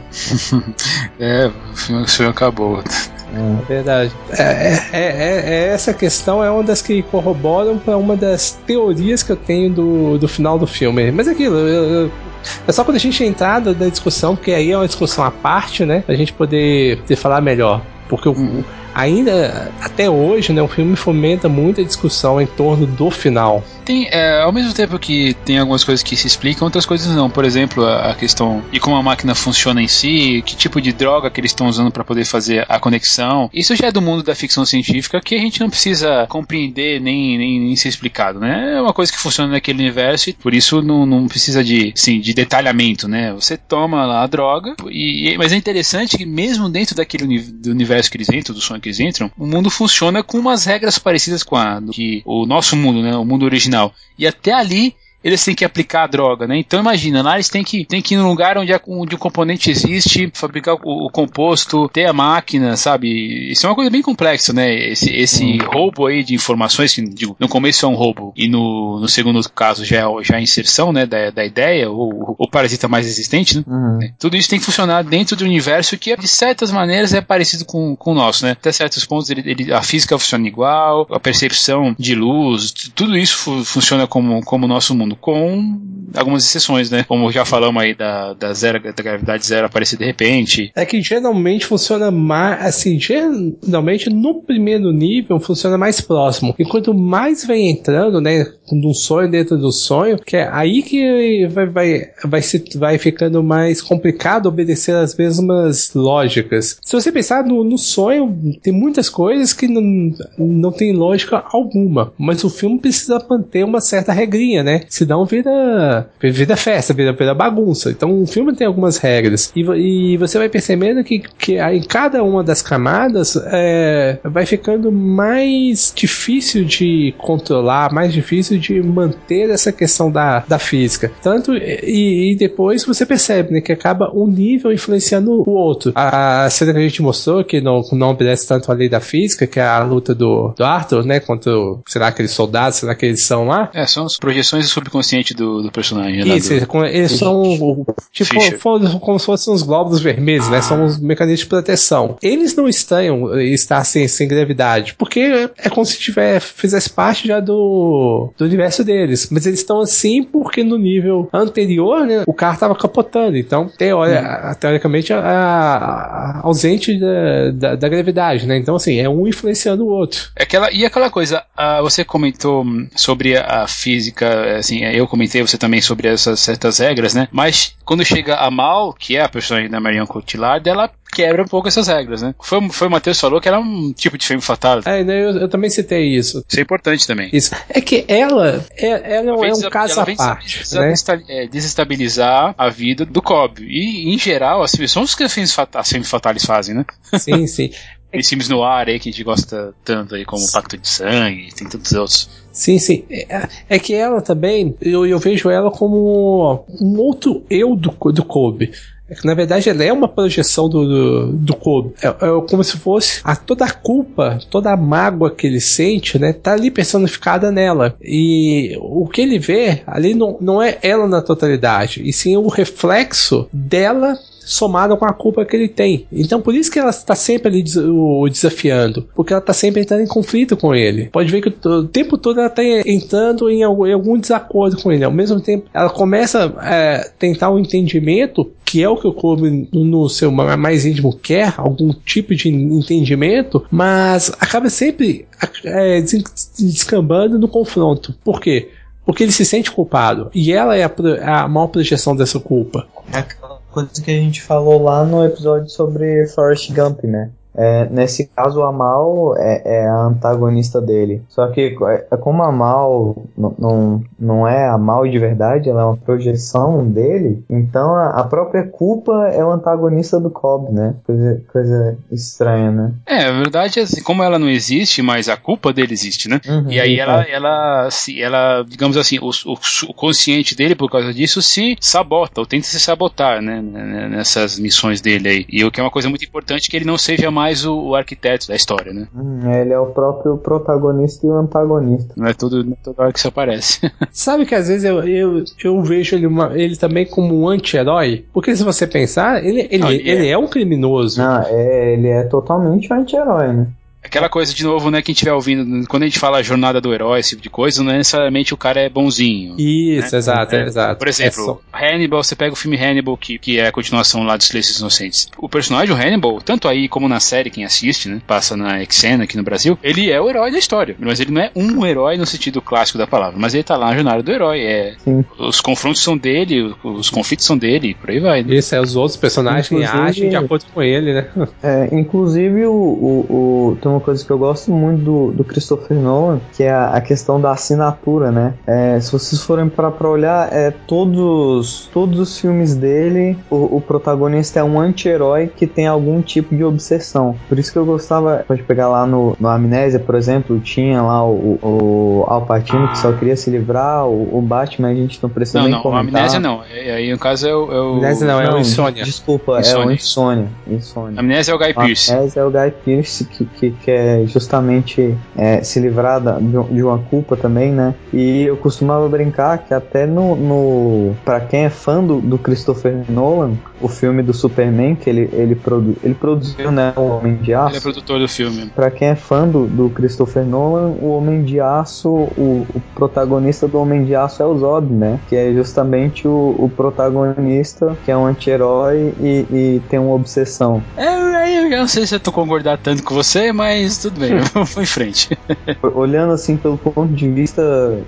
É, o sonho acabou. É verdade. É, é, é, é, essa questão é uma das que corroboram para uma das teorias que eu tenho do, do final do filme. Mas é aquilo, eu, eu, é só quando a gente entrar da discussão, porque aí é uma discussão à parte, né? Pra gente poder, poder falar melhor. Porque o, ainda, até hoje, né, o filme fomenta muita discussão em torno do final. Tem, é, ao mesmo tempo que tem algumas coisas que se explicam, outras coisas não. Por exemplo, a, a questão de como a máquina funciona em si, que tipo de droga que eles estão usando para poder fazer a conexão. Isso já é do mundo da ficção científica, que a gente não precisa compreender nem, nem, nem ser explicado, né? É uma coisa que funciona naquele universo e por isso não, não precisa de, assim, de detalhamento, né? Você toma lá a droga, e, mas é interessante que mesmo dentro daquele uni, do universo que eles entram, do sonho que eles entram, o mundo funciona com umas regras parecidas com a do que o nosso mundo, né? O mundo original. E até ali eles têm que aplicar a droga, né? Então imagina, lá eles têm que, têm que ir num lugar onde, a, onde o componente existe, fabricar o, o composto, ter a máquina, sabe? Isso é uma coisa bem complexa, né? Esse, esse uhum. roubo aí de informações, que digo, no começo é um roubo e no, no segundo caso já é, já é a inserção, né, da, da ideia, ou o parasita mais existente, né? Uhum. Tudo isso tem que funcionar dentro do universo que, de certas maneiras, é parecido com, com o nosso, né? Até certos pontos ele, ele, a física funciona igual, a percepção de luz, tudo isso fu- funciona como, como o nosso mundo, com algumas exceções, né? Como já falamos aí da, da, zero, da gravidade zero aparecer de repente. É que geralmente funciona mais, assim, geralmente no primeiro nível funciona mais próximo. E quanto mais vem entrando, né, de um sonho dentro do sonho, que é aí que vai, vai, vai, se, vai ficando mais complicado obedecer as mesmas lógicas. Se você pensar no, no sonho, tem muitas coisas que não, não tem lógica alguma, mas o filme precisa manter uma certa regrinha, né? Se Senão vira, vira festa, vira, vira bagunça. Então o filme tem algumas regras. E, e você vai percebendo que, que em cada uma das camadas é, vai ficando mais difícil de controlar, mais difícil de manter essa questão da, da física. Tanto, e, e depois você percebe, né, que acaba um nível influenciando o outro. A, a cena que a gente mostrou, que não, não obedece tanto à lei da física, que é a luta do, do Arthur, né, contra, será aqueles soldados, será que eles são lá? É, são as projeções subconscientes do, do personagem. Isso, né, do... eles são tipo, foram, como se fossem uns glóbulos vermelhos, né? São os mecanismos de proteção. Eles não estranham estar sem, sem gravidade, porque é como se tiver, fizesse parte já do, do universo deles. Mas eles estão assim porque no nível anterior, né, o carro estava capotando. Então, teori, hum. teoricamente, a, a, a ausente da, da, da gravidade, né? Então, assim, é um influenciando o outro. Aquela, e aquela coisa, uh, você comentou sobre a física, assim, eu comentei você também sobre essas certas regras, né? Mas quando chega a Mal, que é a personagem da Marion Cotillard, ela quebra um pouco essas regras, né? Foi, foi o Matheus falou que era um tipo de filme fatal. É, eu, eu também citei isso. Isso é importante também. Isso. É que ela, é, ela, ela é um caso à parte, né? Desestabilizar a vida do Cobb. E, em geral, assim, são os que os filmes fatais fazem, né? Sim, sim. Tem filmes no ar aí que a gente gosta tanto aí, como Pacto de Sangue, tem tantos outros. Sim, sim. É, é que ela também, eu, eu vejo ela como um outro eu do, do Cobb. É que, na verdade, ela é uma projeção do, do, do Cobb. É, é como se fosse a, toda a culpa, toda a mágoa que ele sente, né, tá ali personificada nela. E o que ele vê ali não, não é ela na totalidade, e sim o reflexo dela somado com a culpa que ele tem. Então por isso que ela está sempre ali o desafiando, porque ela está sempre entrando em conflito com ele. Pode ver que o tempo todo ela está entrando em algum, em algum desacordo com ele. Ao mesmo tempo ela começa a é, tentar um entendimento, que é o que o Cobb no seu mais íntimo quer, algum tipo de entendimento, mas acaba sempre é, descambando no confronto. Por quê? Porque ele se sente culpado, e ela é a, a maior projeção dessa culpa. É aquela coisa que a gente falou lá no episódio sobre Forrest Gump, né? É, nesse caso, a Mal é, é a antagonista dele. Só que, é, como a Mal n- não, não é a Mal de verdade, ela é uma projeção dele, então a, a própria culpa é o antagonista do Cobb, né? Coisa, coisa estranha, né? É, a verdade é assim, como ela não existe, mas a culpa dele existe, né? Uhum, e aí ela, ela, se, ela, digamos assim, o, o, o consciente dele, por causa disso, se sabota, ou tenta se sabotar, né? Nessas missões dele aí. E o que é uma coisa muito importante, que ele não seja mais mais o, o arquiteto da história, né? Hum, ele é o próprio protagonista e o antagonista. Não é tudo, não é toda hora que isso aparece. Sabe que às vezes eu, eu, eu vejo ele, uma, ele também como um anti-herói? Porque se você pensar, ele, ele, não, ele, ele é. é um criminoso. Não, é, ele é totalmente um anti-herói, né? Aquela coisa, de novo, né, quem estiver ouvindo, quando a gente fala a jornada do herói, esse tipo de coisa, não é necessariamente o cara é bonzinho. Isso, né? Exato, é, exato. Por exemplo, é só... Hannibal, você pega o filme Hannibal, que, que é a continuação lá dos Silêncios Inocentes. O personagem, o Hannibal, tanto aí como na série, quem assiste, né, passa na Xena aqui no Brasil, ele é o herói da história, mas ele não é um herói no sentido clássico da palavra, mas ele tá lá na jornada do herói, é... Os confrontos são dele, os conflitos são dele, e por aí vai. Né? Isso, é, os outros personagens inclusive, agem de acordo com ele, né? É, inclusive, o, o, o, tem uma coisa que eu gosto muito do, do Christopher Nolan, que é a, a questão da assinatura, né? É, se vocês forem para pra olhar, é, todos, todos os filmes dele, o, o protagonista é um anti-herói que tem algum tipo de obsessão. Por isso que eu gostava, pode pegar lá no, no Amnésia, por exemplo, tinha lá o, o Al Pacino que só queria se livrar, o, o Batman a gente não precisa não, nem não, comentar. Não, Amnésia não. Aí no caso é o... É o... Amnésia não, é não, o Insônia. Desculpa, Insônia. é o Insônia. Insônia. Amnésia é o Guy Pearce. Amnésia é o Guy Pearce que, que, que é justamente é, se livrar da, de uma culpa também, né? E eu costumava brincar que até no... no pra quem é fã do, do Christopher Nolan, o filme do Superman, que ele, ele, produ, ele produziu, né, o Homem de Aço. Ele é produtor do filme. Pra quem é fã do, do Christopher Nolan, o Homem de Aço, o, o protagonista do Homem de Aço é o Zod, né? Que é justamente o, o protagonista, que é um anti-herói e, e tem uma obsessão. É, eu não sei se eu tô concordar tanto com você, mas tudo bem, vamos em frente. Olhando assim pelo ponto de vista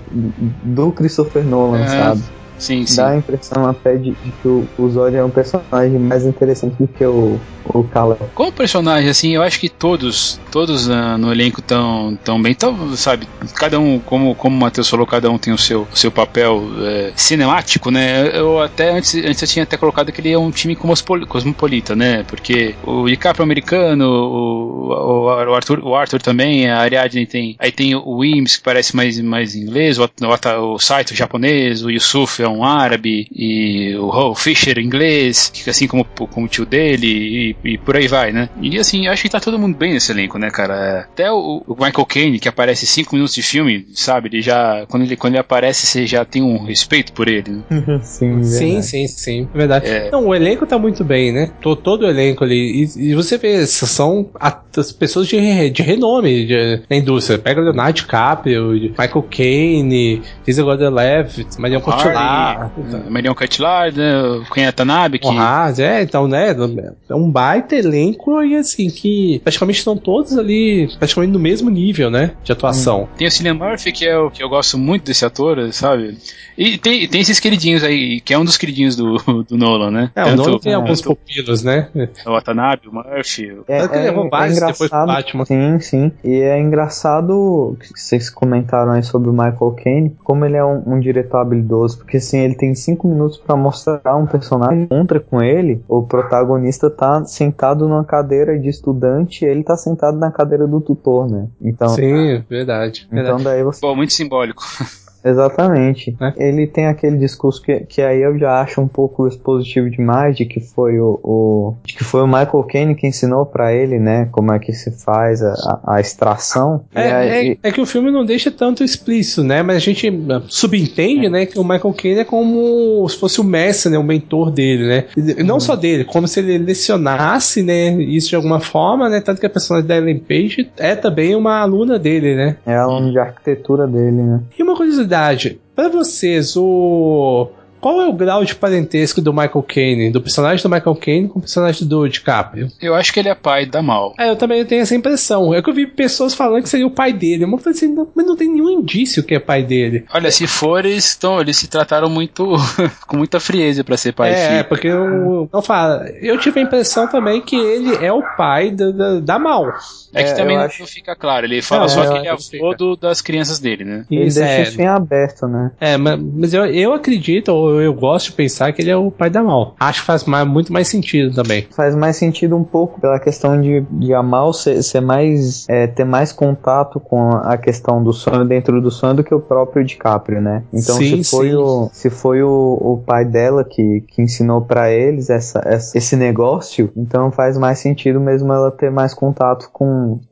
do Christopher Nolan, é, sabe? Sim, sim. Dá a impressão até de, de que o, o Zod é um personagem mais interessante do que o, o Kal-El. Como personagem, assim, eu acho que todos, todos uh, no elenco tão, tão bem, tão, sabe, cada um, como, como o Matheus falou, cada um tem o seu, seu papel é, cinemático, né, eu até, antes, antes eu tinha até colocado que ele é um time cosmopolita, né, porque o DiCaprio é americano, o, o, o, Arthur, o Arthur também, a Ariadne tem, aí tem o Wims, que parece mais, mais inglês, o, o, o Saito japonês, o Yusuf é um árabe, e o, o Fisher inglês, assim como, como o tio dele, e e por aí vai, né? E assim, acho que tá todo mundo bem nesse elenco, né, cara? Até o, o Michael Caine, que aparece cinco minutos de filme, sabe? Ele já, quando ele, quando ele aparece, você já tem um respeito por ele, né? Sim, sim, sim, sim, é verdade. É. Não, o elenco tá muito bem, né? Todo, todo o elenco ali, e, e você vê, são as pessoas de, de renome de, na indústria. Pega o Leonardo DiCaprio, Michael Caine, Lisa Gordon-Levitt, Marion Cotillard. Marion Cotillard, né? O Ken Watanabe, que... Ah, é, então, né? É um baita elenco e assim, que praticamente estão todos ali, praticamente no mesmo nível, né, de atuação. Hum. Tem o Cillian Murphy, que é o que eu gosto muito desse ator, sabe? E tem, tem esses queridinhos aí, que é um dos queridinhos do, do Nolan, né? É, Tanto, o Nolan tem é, alguns pupilos, né? O Watanabe, o Murphy. É, é, é, é engraçado, Batman. Sim, sim. E é engraçado que vocês comentaram aí sobre o Michael Caine, como ele é um, um diretor habilidoso, porque assim, ele tem cinco minutos pra mostrar um personagem, encontra com ele, o protagonista tá sentado numa cadeira de estudante e ele tá sentado na cadeira do tutor, né? Então, sim, verdade. Então verdade. daí você... Bom, muito simbólico. Exatamente. É. Ele tem aquele discurso que, que aí eu já acho um pouco expositivo demais, de que foi o, o de que foi o Michael Caine que ensinou pra ele, né, como é que se faz a, a extração. É, aí... é, é que o filme não deixa tanto explícito, né, mas a gente subentende, é. né, que o Michael Caine é como se fosse o mestre, né, o mentor dele, né, e não hum. só dele, como se ele lecionasse, né, isso de alguma forma, né, tanto que a personagem da Ellen Page é também uma aluna dele, né. É a aluna de arquitetura dele, né. E uma curiosidade, para vocês, o... qual é o grau de parentesco do Michael Caine, do personagem do Michael Caine com o personagem do DiCaprio? Eu acho que ele é pai da Mal. É, eu também tenho essa impressão. É que eu vi pessoas falando que seria o pai dele. Eu falei assim, não, mas não tem nenhum indício que é pai dele. Olha, se for, eles, tão, eles se trataram muito com muita frieza pra ser pai é, e filho. É, porque eu, não fala. Eu tive a impressão também que ele é o pai da, da, da Mal. É que é, também não acho... fica claro. Ele fala é, só que ele é avô do, das crianças dele, né? Ele isso, deixa é. isso em aberto, né? É, mas, mas eu, eu acredito, ou eu gosto de pensar que ele é o pai da Mal. Acho que faz mais, muito mais sentido também. Faz mais sentido um pouco pela questão de, de a Mal ser, ser mais, é, ter mais contato com a questão do sonho dentro do sonho do que o próprio DiCaprio, né? Então sim, se foi, sim. O, se foi o, o pai dela que, que ensinou pra eles essa, essa, esse negócio, então faz mais sentido mesmo ela ter mais contato com,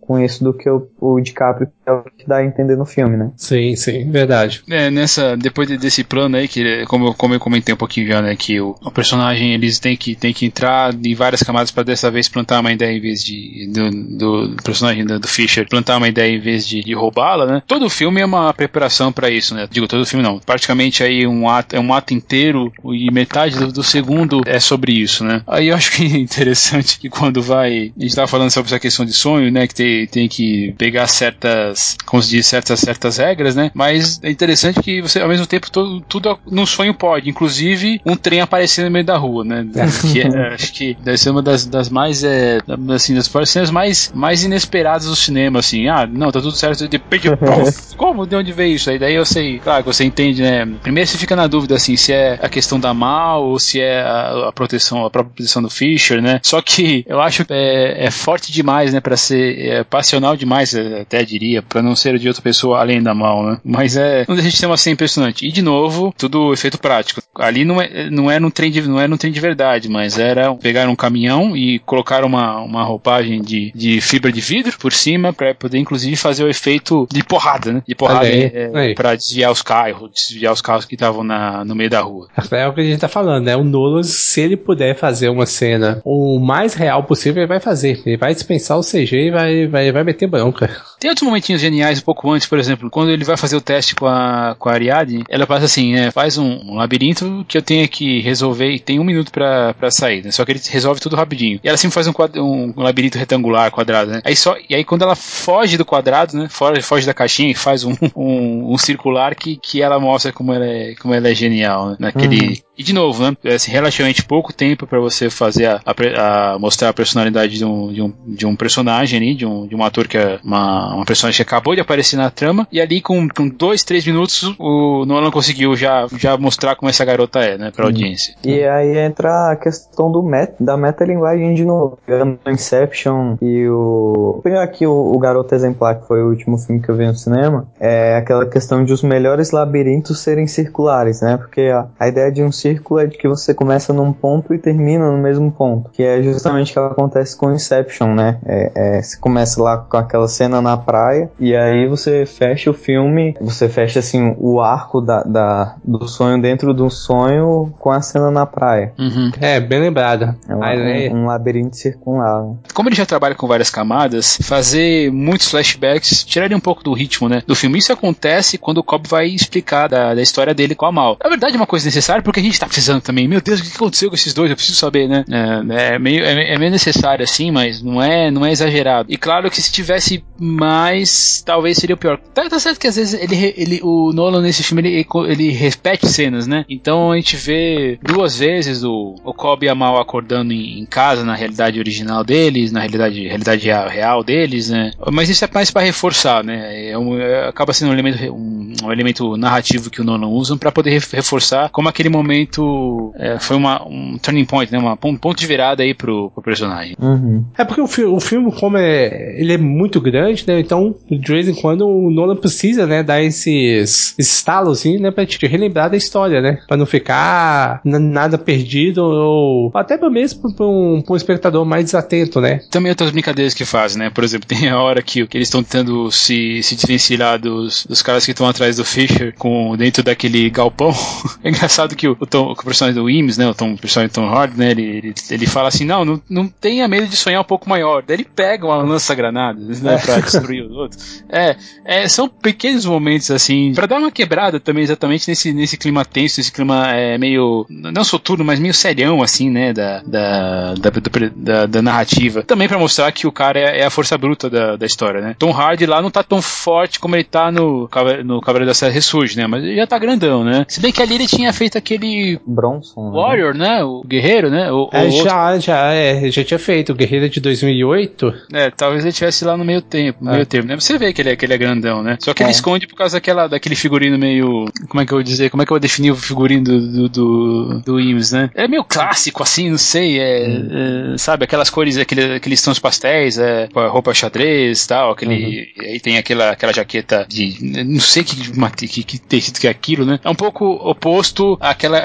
com isso do que o, o DiCaprio dá a entender no filme, né? Sim, sim, verdade. É, nessa, depois desse plano aí, que como, como eu comentei um pouquinho já, né, que o, o personagem, eles têm que, têm que entrar em várias camadas para dessa vez plantar uma ideia em vez de, do, do personagem do, do Fisher, plantar uma ideia em vez de, de roubá-la, né? Todo filme é uma preparação para isso, né? Digo, todo filme não. Praticamente aí um ato, é um ato inteiro e metade do, do segundo é sobre isso, né? Aí eu acho que é interessante que quando vai, a gente tava falando sobre essa questão de sonho, né, que tem, tem que pegar certas, como se diz, certas, certas regras, né? Mas é interessante que você, ao mesmo tempo, todo, tudo no sonho pode, inclusive um trem aparecendo no meio da rua, né? Que é, acho que deve ser uma das, das mais, é, assim, das cenas mais, mais inesperadas do cinema, assim. Ah, não, tá tudo certo, de repente, puff, como? De onde veio isso? Aí daí eu sei, claro, que você entende, né? Primeiro você fica na dúvida, assim, se é a questão da mal ou se é a, a proteção, a própria proteção do Fisher, né? Só que eu acho que é, é forte demais, né, pra ser é, passional demais, até diria, pra não ser de outra pessoa além da mal, né? Mas é, não deixa de ser uma cena impressionante. E de novo, tudo efeito prático. Ali não é, não é num trem de, não é num trem de verdade, mas era pegar um caminhão e colocar uma, uma roupagem de, de fibra de vidro por cima pra poder inclusive fazer o efeito de porrada, né? De porrada aí, é, aí. pra desviar os carros, desviar os carros que estavam no meio da rua. É o que a gente tá falando, né? O Nolan, se ele puder fazer uma cena o mais real possível, ele vai fazer. Ele vai dispensar o C G e vai, vai, vai meter bronca. Tem outros momentinhos geniais um pouco antes, por exemplo, quando ele vai fazer o teste com a, com a Ariadne, ela passa assim, né, faz um, um labirinto que eu tenho que resolver e tem um minuto pra, pra sair, né, só que ele resolve tudo rapidinho. E ela sempre faz um, quadro, um, um labirinto retangular, quadrado, né, aí só, e aí quando ela foge do quadrado, né, foge, foge da caixinha e faz um, um, um circular que, que ela mostra como ela é, como ela é genial, né, naquele... Uhum. E de novo, né, é assim, relativamente pouco tempo para você fazer a, a, a mostrar a personalidade de um, de um, de um personagem ali, de um, de um ator que é uma, uma personagem que acabou de aparecer na trama, e ali com, com dois, três minutos o Nolan conseguiu já, já mostrar como essa garota é, né, pra audiência. E aí entra a questão do met, da metalinguagem de novo, pegando o Inception e o... Vou pegar aqui o, o Garoto Exemplar, que foi o último filme que eu vi no cinema, é aquela questão de os melhores labirintos serem circulares, né, porque a, a ideia de um círculo é de que você começa num ponto e termina no mesmo ponto, que é justamente o que acontece com Inception, né? É, é, você começa lá com aquela cena na praia e aí você fecha o filme, você fecha assim o arco da, da, do sonho dentro do sonho com a cena na praia. Uhum. É, bem lembrada. É uma, um, um labirinto circular. Né? Como ele já trabalha com várias camadas, fazer muitos flashbacks tiraria um pouco do ritmo, né, do filme. Isso acontece quando o Cobb vai explicar da, da história dele com a Mal. Na verdade é uma coisa necessária porque a gente tá precisando também. Meu Deus, o que aconteceu com esses dois? Eu preciso saber, né? É, é, meio, é, é meio necessário assim, mas não é, não é exagerado. E claro que se tivesse mais, talvez seria o pior. Tá, tá certo que às vezes ele, ele, o Nolan nesse filme ele, ele repete cenas, né? Então a gente vê duas vezes o, o Cobb e a Mal acordando em, em casa, na realidade original deles, na realidade, realidade real, real deles, né? Mas isso é mais para reforçar, né? É um, é, acaba sendo um elemento, um, um elemento narrativo que o Nolan usa para poder reforçar como aquele momento é, foi uma, um turning point, né? Uma, um ponto de virada aí pro, pro personagem. Uhum. É porque o, fi o filme, como é, ele é muito grande, né? Então, de vez em quando, o Nolan precisa, né, dar esses estalos, assim, né, pra te relembrar da história, né? Pra não ficar nada perdido ou até mesmo pra um, pra um espectador mais desatento, né? Também outras brincadeiras que fazem, né? Por exemplo, tem a hora que, que eles estão tentando se, se desvencilhar dos, dos caras que estão atrás do Fisher com, dentro daquele galpão. É engraçado que o, o, Tom, o personagem do Weems, né? O, Tom, o personagem do Tom Hardy, né? Ele, ele, ele fala assim, não, não, não tenha medo de sonhar um pouco maior. Daí ele pega uma lança-granada, né? Pra destruir os outros. É, é, são pequenos momentos, assim, pra dar uma quebrada também, exatamente nesse, nesse clima tenso, nesse clima é, meio, não soturno, mas meio serião, assim, né? Da, da, da, da, da narrativa. Também pra mostrar que o cara é, é a força bruta da, da história, né? Tom Hardy lá não tá tão forte como ele tá no, no Cavaleiro da Serra Ressurge, né? Mas ele já tá grandão, né? Se bem que ali ele tinha feito aquele Bronson, Warrior, né? né? O Guerreiro, né? O, é, o já, outro... já, é, já tinha feito. O Guerreiro de dois mil e oito. É, talvez ele estivesse lá no meio tempo, no é. meio termo, né? Você vê que ele é, que ele é grandão, né? Só que é. ele esconde por causa daquela, daquele figurino meio... Como é que eu vou dizer? Como é que eu vou definir o figurino do, do, do, do Weems, né? É meio clássico, assim, não sei, é... Hum. é sabe, aquelas cores, aquele, aqueles tons pastéis, é, roupa xadrez e tal, aquele... Uhum. Aí tem aquela, aquela jaqueta de... Não sei que, que, que tecido que é aquilo, né? É um pouco oposto àquela,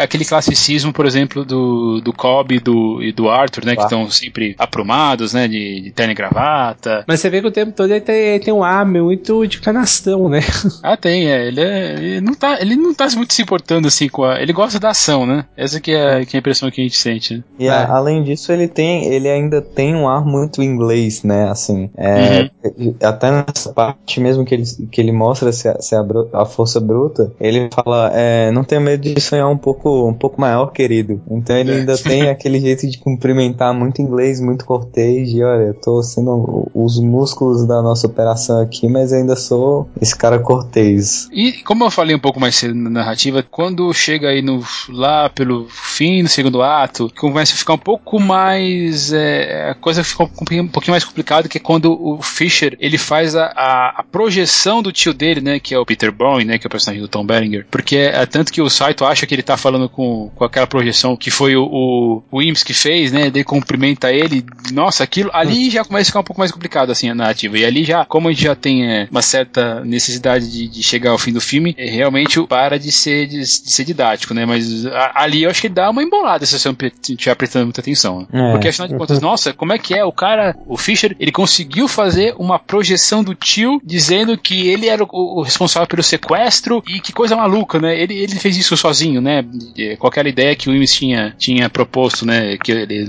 aquele classicismo, por exemplo, do, do Cobb e do, e do Arthur, né, que estão sempre aprumados, né, de, de terno e gravata. Mas você vê que o tempo todo ele tem, ele tem um ar muito de canastrão, né? Ah, tem, é. Ele, é, ele, não tá, ele não tá muito se importando assim com a... Ele gosta da ação, né? Essa que é, que é a impressão que a gente sente, né? E é. a, além disso, ele tem, ele ainda tem um ar muito inglês, né? Assim, é, uhum. Até nessa parte mesmo que ele, que ele mostra se a, se a, a força bruta, ele fala, é, não tenha medo de sonhar um pouco, um pouco maior, querido. Então ele é. ainda tem aquele jeito de cumprimentar muito inglês, muito cortês, e olha, eu tô sendo os músculos da nossa operação aqui, mas ainda sou esse cara cortês. E como eu falei um pouco mais cedo na narrativa, quando chega aí no, lá pelo fim do segundo ato, começa a ficar um pouco mais, é, a coisa fica um pouquinho mais complicada, que é quando o Fisher, ele faz a, a, a projeção do tio dele, né, que é o Peter Bowen, né, que é o personagem do Tom Berenger, porque é, é tanto que o Saito acha que ele tá falando com, com aquela projeção que foi o, o, o Imps que fez, né, ele cumprimenta ele, nossa, aquilo, ali já começa a ficar um pouco mais complicado, assim, a narrativa, e ali já, como a gente já tem é, uma certa necessidade de, de chegar ao fim do filme, é, realmente para de ser, de, de ser didático, né, mas a, ali eu acho que dá uma embolada se você não estiver prestando muita atenção, é. Porque afinal de contas, nossa, como é que é, o cara, o Fisher, ele conseguiu fazer uma projeção do tio dizendo que ele era o, o responsável pelo sequestro, e que coisa maluca, né, ele, ele fez isso sozinho, né, com aquela ideia que o Imms tinha, tinha proposto, né, que ele,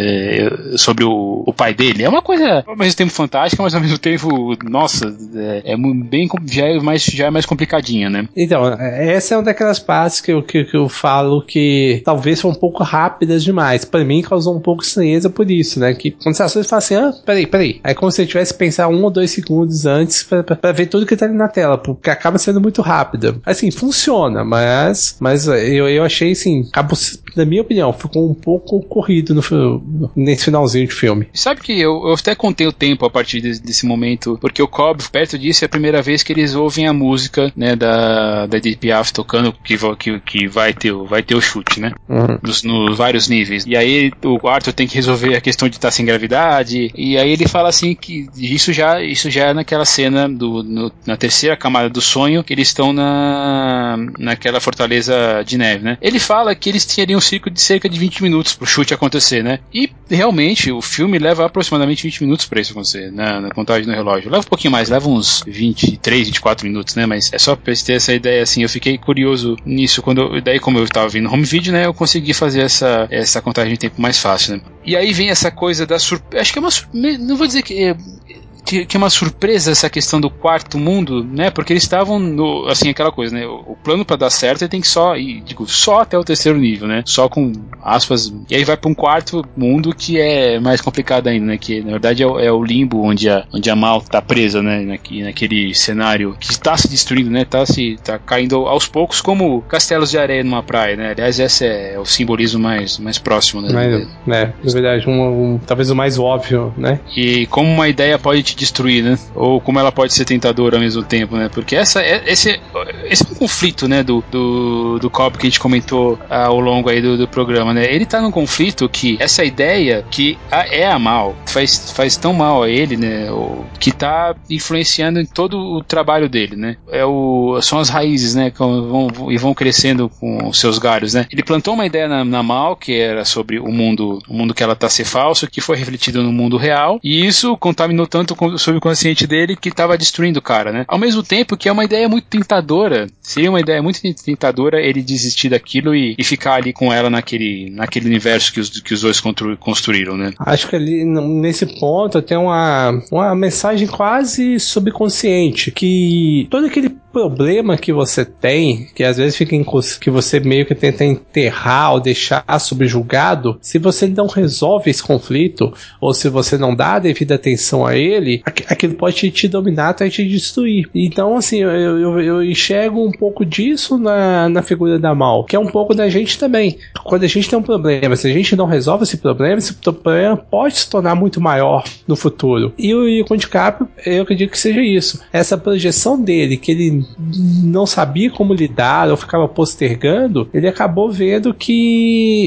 é, sobre o, o pai dele, é uma coisa ao mesmo tempo fantástica, mas ao mesmo tempo, nossa, é, é bem, já é mais, já é mais complicadinha, né. Então, essa é uma daquelas partes que eu, que, que eu falo que talvez são um pouco rápidas demais, pra mim causou um pouco de estranheza por isso, né, que quando você assiste, você fala assim, ah, peraí, peraí, aí como se você tivesse que pensar um ou dois segundos antes pra, pra, pra ver tudo que tá ali na tela, porque acaba sendo muito rápido. Assim, funciona, mas, mas eu, eu achei, assim, acabou, na minha opinião, ficou um pouco corrido no, nesse finalzinho de filme. Sabe que eu, eu até contei o tempo a partir desse, desse momento, porque o Cobb, perto disso, é a primeira vez que eles ouvem a música, né, da, da Edith Piaf tocando, que, que, que vai, ter, vai ter o chute, né, uhum. nos, nos vários níveis. E aí o Arthur tem que resolver a questão de estar sem gravidade, e aí ele fala assim que isso já, isso já é naquela cena, do, no, na terceira camada do sonho, que eles estão na, naquela fortaleza de neve, né. Ele fala que eles teriam um ciclo de cerca de vinte minutos pro chute acontecer, né, e realmente o filme leva aproximadamente vinte minutos pra isso acontecer, né, na contagem no relógio. Leva um pouquinho mais, leva uns vinte e três, vinte e quatro minutos, né, mas é só pra ter essa ideia, assim, eu fiquei curioso nisso, quando eu, daí como eu tava vendo home video, né, eu consegui fazer essa, essa contagem de tempo mais fácil, né. E aí vem essa coisa da surpresa, acho que é uma surpresa, não vou dizer que é, Que, que é uma surpresa essa questão do quarto mundo, né, porque eles estavam no, assim, aquela coisa, né, o, o plano pra dar certo ele tem que só, e digo, só até o terceiro nível, né, só com aspas, e aí vai pra um quarto mundo que é mais complicado ainda, né, que na verdade é o, é o limbo onde a, onde a Mal tá presa, né, naquele, naquele cenário que está se destruindo, né, tá, se, tá caindo aos poucos como castelos de areia numa praia, né, aliás esse é o simbolismo mais, mais próximo, né. Mas, né, na verdade, um, um, talvez o mais óbvio, né. E como uma ideia pode te destruir, né? Ou como ela pode ser tentadora ao mesmo tempo, né? Porque essa, esse, esse é um conflito, né? Do, do, do Cobb que a gente comentou ao longo aí do, do programa, né? Ele tá num conflito que essa ideia que a, é a Mal, faz, faz tão mal a ele, né? O, que tá influenciando em todo o trabalho dele, né? É o, são as raízes, né? Que vão, e vão crescendo com os seus galhos, né? Ele plantou uma ideia na, na Mal, que era sobre o mundo, o mundo que ela tá ser falso, que foi refletido no mundo real, e isso contaminou tanto o subconsciente dele que estava destruindo o cara, né? Ao mesmo tempo que é uma ideia muito tentadora, seria uma ideia muito tentadora ele desistir daquilo e, e ficar ali com ela naquele, naquele universo que os, que os dois constru, construíram, né? Acho que ali, nesse ponto, tem uma, uma mensagem quase subconsciente, que todo aquele problema que você tem, que às vezes fica em, que você meio que tenta enterrar ou deixar subjugado, se você não resolve esse conflito, ou se você não dá a devida atenção a ele, aquilo pode te, te dominar até te destruir. Então, assim, eu, eu, eu enxergo um pouco disso na, na figura da Mal, que é um pouco da gente também. Quando a gente tem um problema, se a gente não resolve esse problema, esse problema pode se tornar muito maior no futuro. E o, e o DiCaprio, eu acredito que seja isso. Essa projeção dele, que ele não sabia como lidar ou ficava postergando, ele acabou vendo que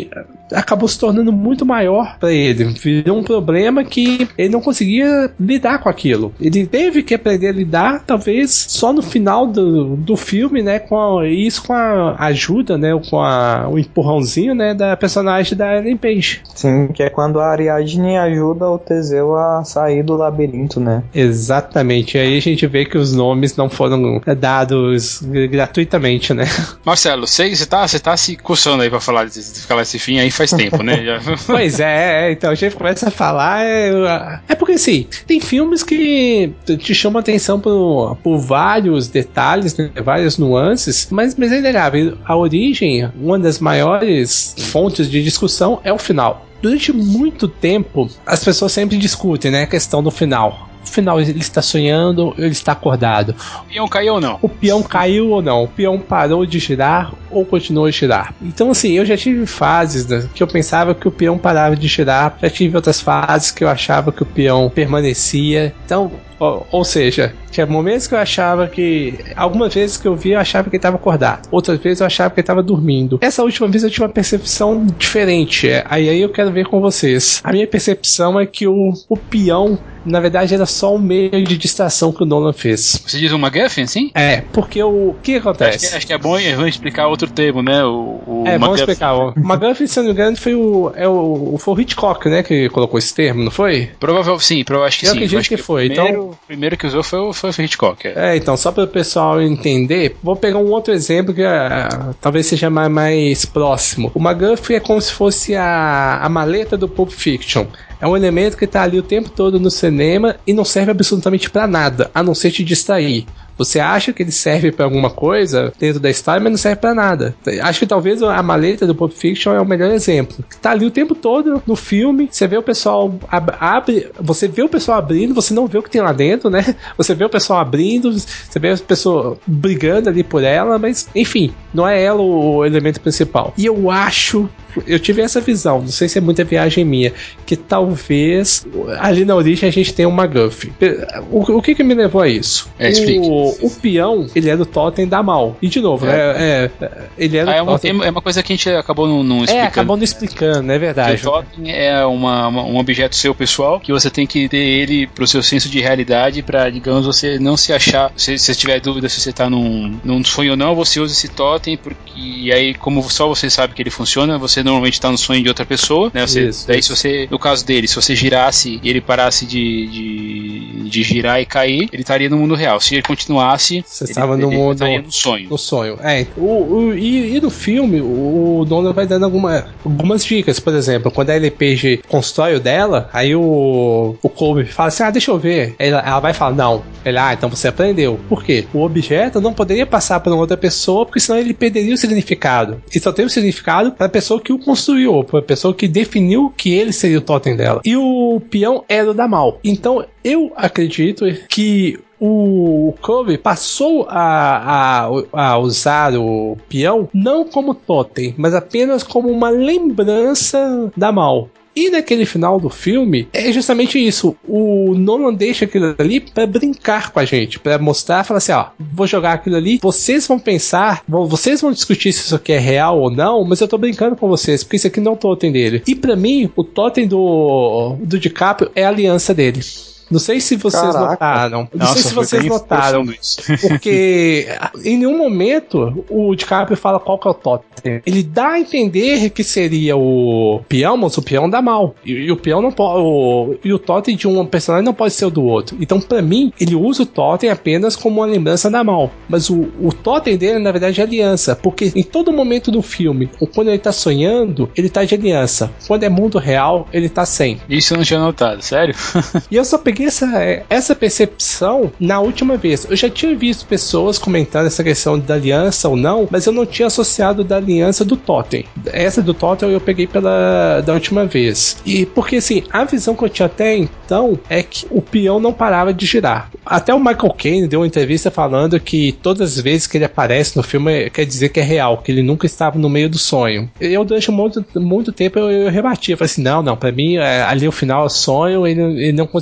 acabou se tornando muito maior pra ele. Virou um problema que ele não conseguia lidar com aquilo. Ele teve que aprender a lidar, talvez, só no final do, do filme, né? Com a, isso com a ajuda, né? Com a, o empurrãozinho, né? Da personagem da Ellen Page. Sim, que é quando a Ariadne ajuda o Teseu a sair do labirinto, né? Exatamente. E aí a gente vê que os nomes não foram dados gratuitamente, né? Marcelo, você tá, tá se coçando aí pra falar, falar esse fim aí faz tempo, né? Já... Pois é, então a gente começa a falar. É, é porque assim, tem filmes que te chamam a atenção por, por vários detalhes, né, várias nuances, mas, mas é inegável. A origem, uma das maiores fontes de discussão é o final. Durante muito tempo, as pessoas sempre discutem, né, a questão do final. No final, ele está sonhando ou ele está acordado? O peão caiu ou não? O peão caiu ou não? O peão parou de girar ou continuou a girar? Então, assim, eu já tive fases, né, que eu pensava que o peão parava de girar, já tive outras fases que eu achava que o peão permanecia. Então, ou, ou seja, tinha momentos que eu achava que... Algumas vezes que eu vi, eu achava que ele estava acordado. Outras vezes eu achava que ele estava dormindo. Essa última vez eu tive uma percepção diferente. Aí, aí eu quero ver com vocês. A minha percepção é que o, o peão, na verdade, era só um meio de distração que o Nolan fez. Você diz um MacGuffin, assim? É, porque o, o que acontece? Acho que, acho que é bom vamos explicar outro termo, né? O, o é, vamos explicar. O MacGuffin, se não me engano, foi o, é o, foi o Hitchcock, né, que colocou esse termo, não foi? Provavelmente sim, prova, acho que eu sim. Acredito acho que, que foi. Primeiro, então, o primeiro que usou foi o, foi o Hitchcock. É. é, então, só para o pessoal entender, vou pegar um outro exemplo que uh, talvez seja mais, mais próximo. O MacGuffin é como se fosse a, a maleta do Pulp Fiction. É um elemento que está ali o tempo todo no cinema e não serve absolutamente para nada, a não ser te distrair. Você acha que ele serve pra alguma coisa dentro da história, mas não serve pra nada. Acho que talvez a maleta do Pulp Fiction é o melhor exemplo. Tá ali o tempo todo no filme, você vê o pessoal ab- abre, você vê o pessoal abrindo, você não vê o que tem lá dentro, né? Você vê o pessoal abrindo, você vê a pessoa brigando ali por ela, mas enfim, não é ela o elemento principal. E eu acho, eu tive essa visão, não sei se é muita viagem minha, que talvez ali na origem a gente tenha um MacGuffin. O, o que que me levou a isso? É, explique. O, o peão, ele é do totem da Mal. E de novo, é. né? É, ele é do ah, é, uma, totem... é uma coisa que a gente acabou não, não explicando. É, acabou não explicando, é verdade. O totem é uma, uma, um objeto seu pessoal que você tem que ter ele pro seu senso de realidade pra, digamos, você não se achar. Se você tiver dúvida se você tá num, num sonho ou não, você usa esse totem, porque aí, como só você sabe que ele funciona, você normalmente tá no sonho de outra pessoa, né? Você, isso, daí, isso. se você, no caso dele, se você girasse e ele parasse de, de, de girar e cair, ele estaria no mundo real. Se ele continuasse, você estava no mundo no sonho. No sonho. É. O, o, e, e no filme, o Nolan vai dando alguma, algumas dicas. Por exemplo, quando a Ellen Page constrói o dela, aí o, o Colby fala assim: ah, deixa eu ver. Ela, ela vai falar: não. Ele, ah, então você aprendeu. Por quê? O objeto não poderia passar para outra pessoa, porque senão ele perderia o significado. E só tem o significado para a pessoa que o construiu, para a pessoa que definiu que ele seria o totem dela. E o peão era o da Mal. Então, eu acredito que o Kobe passou a, a, a usar o peão não como totem, mas apenas como uma lembrança da Mal. E naquele final do filme, é justamente isso. O Nolan deixa aquilo ali pra brincar com a gente, pra mostrar, falar assim, ó, vou jogar aquilo ali, vocês vão pensar, vão, vocês vão discutir se isso aqui é real ou não, mas eu tô brincando com vocês, porque isso aqui não é o totem dele. E pra mim, o totem do, do DiCaprio é a aliança dele. Não sei se vocês Caraca. notaram. Não Nossa, sei se vocês notaram. Porque em nenhum momento o DiCaprio fala qual que é o totem. Ele dá a entender que seria o peão, mas o peão dá mal. E, e o peão não pode. O, e o totem de um personagem não pode ser o do outro. Então, pra mim, ele usa o totem apenas como uma lembrança da mal. Mas o, o totem dele, na verdade, é aliança. Porque em todo momento do filme, ou quando ele tá sonhando, ele tá de aliança. Quando é mundo real, ele tá sem. Isso eu não tinha notado, sério? E eu só peguei essa, essa percepção na última vez. Eu já tinha visto pessoas comentando essa questão da aliança ou não, mas eu não tinha associado da aliança do totem. Essa do totem eu peguei pela da última vez. E porque assim, a visão que eu tinha até então é que o peão não parava de girar. Até o Michael Caine deu uma entrevista falando que todas as vezes que ele aparece no filme quer dizer que é real, que ele nunca estava no meio do sonho. Eu durante muito, muito tempo eu, eu rebatia, eu falei assim, não, não, pra mim ali o final é sonho, ele, ele não conseguiu despertar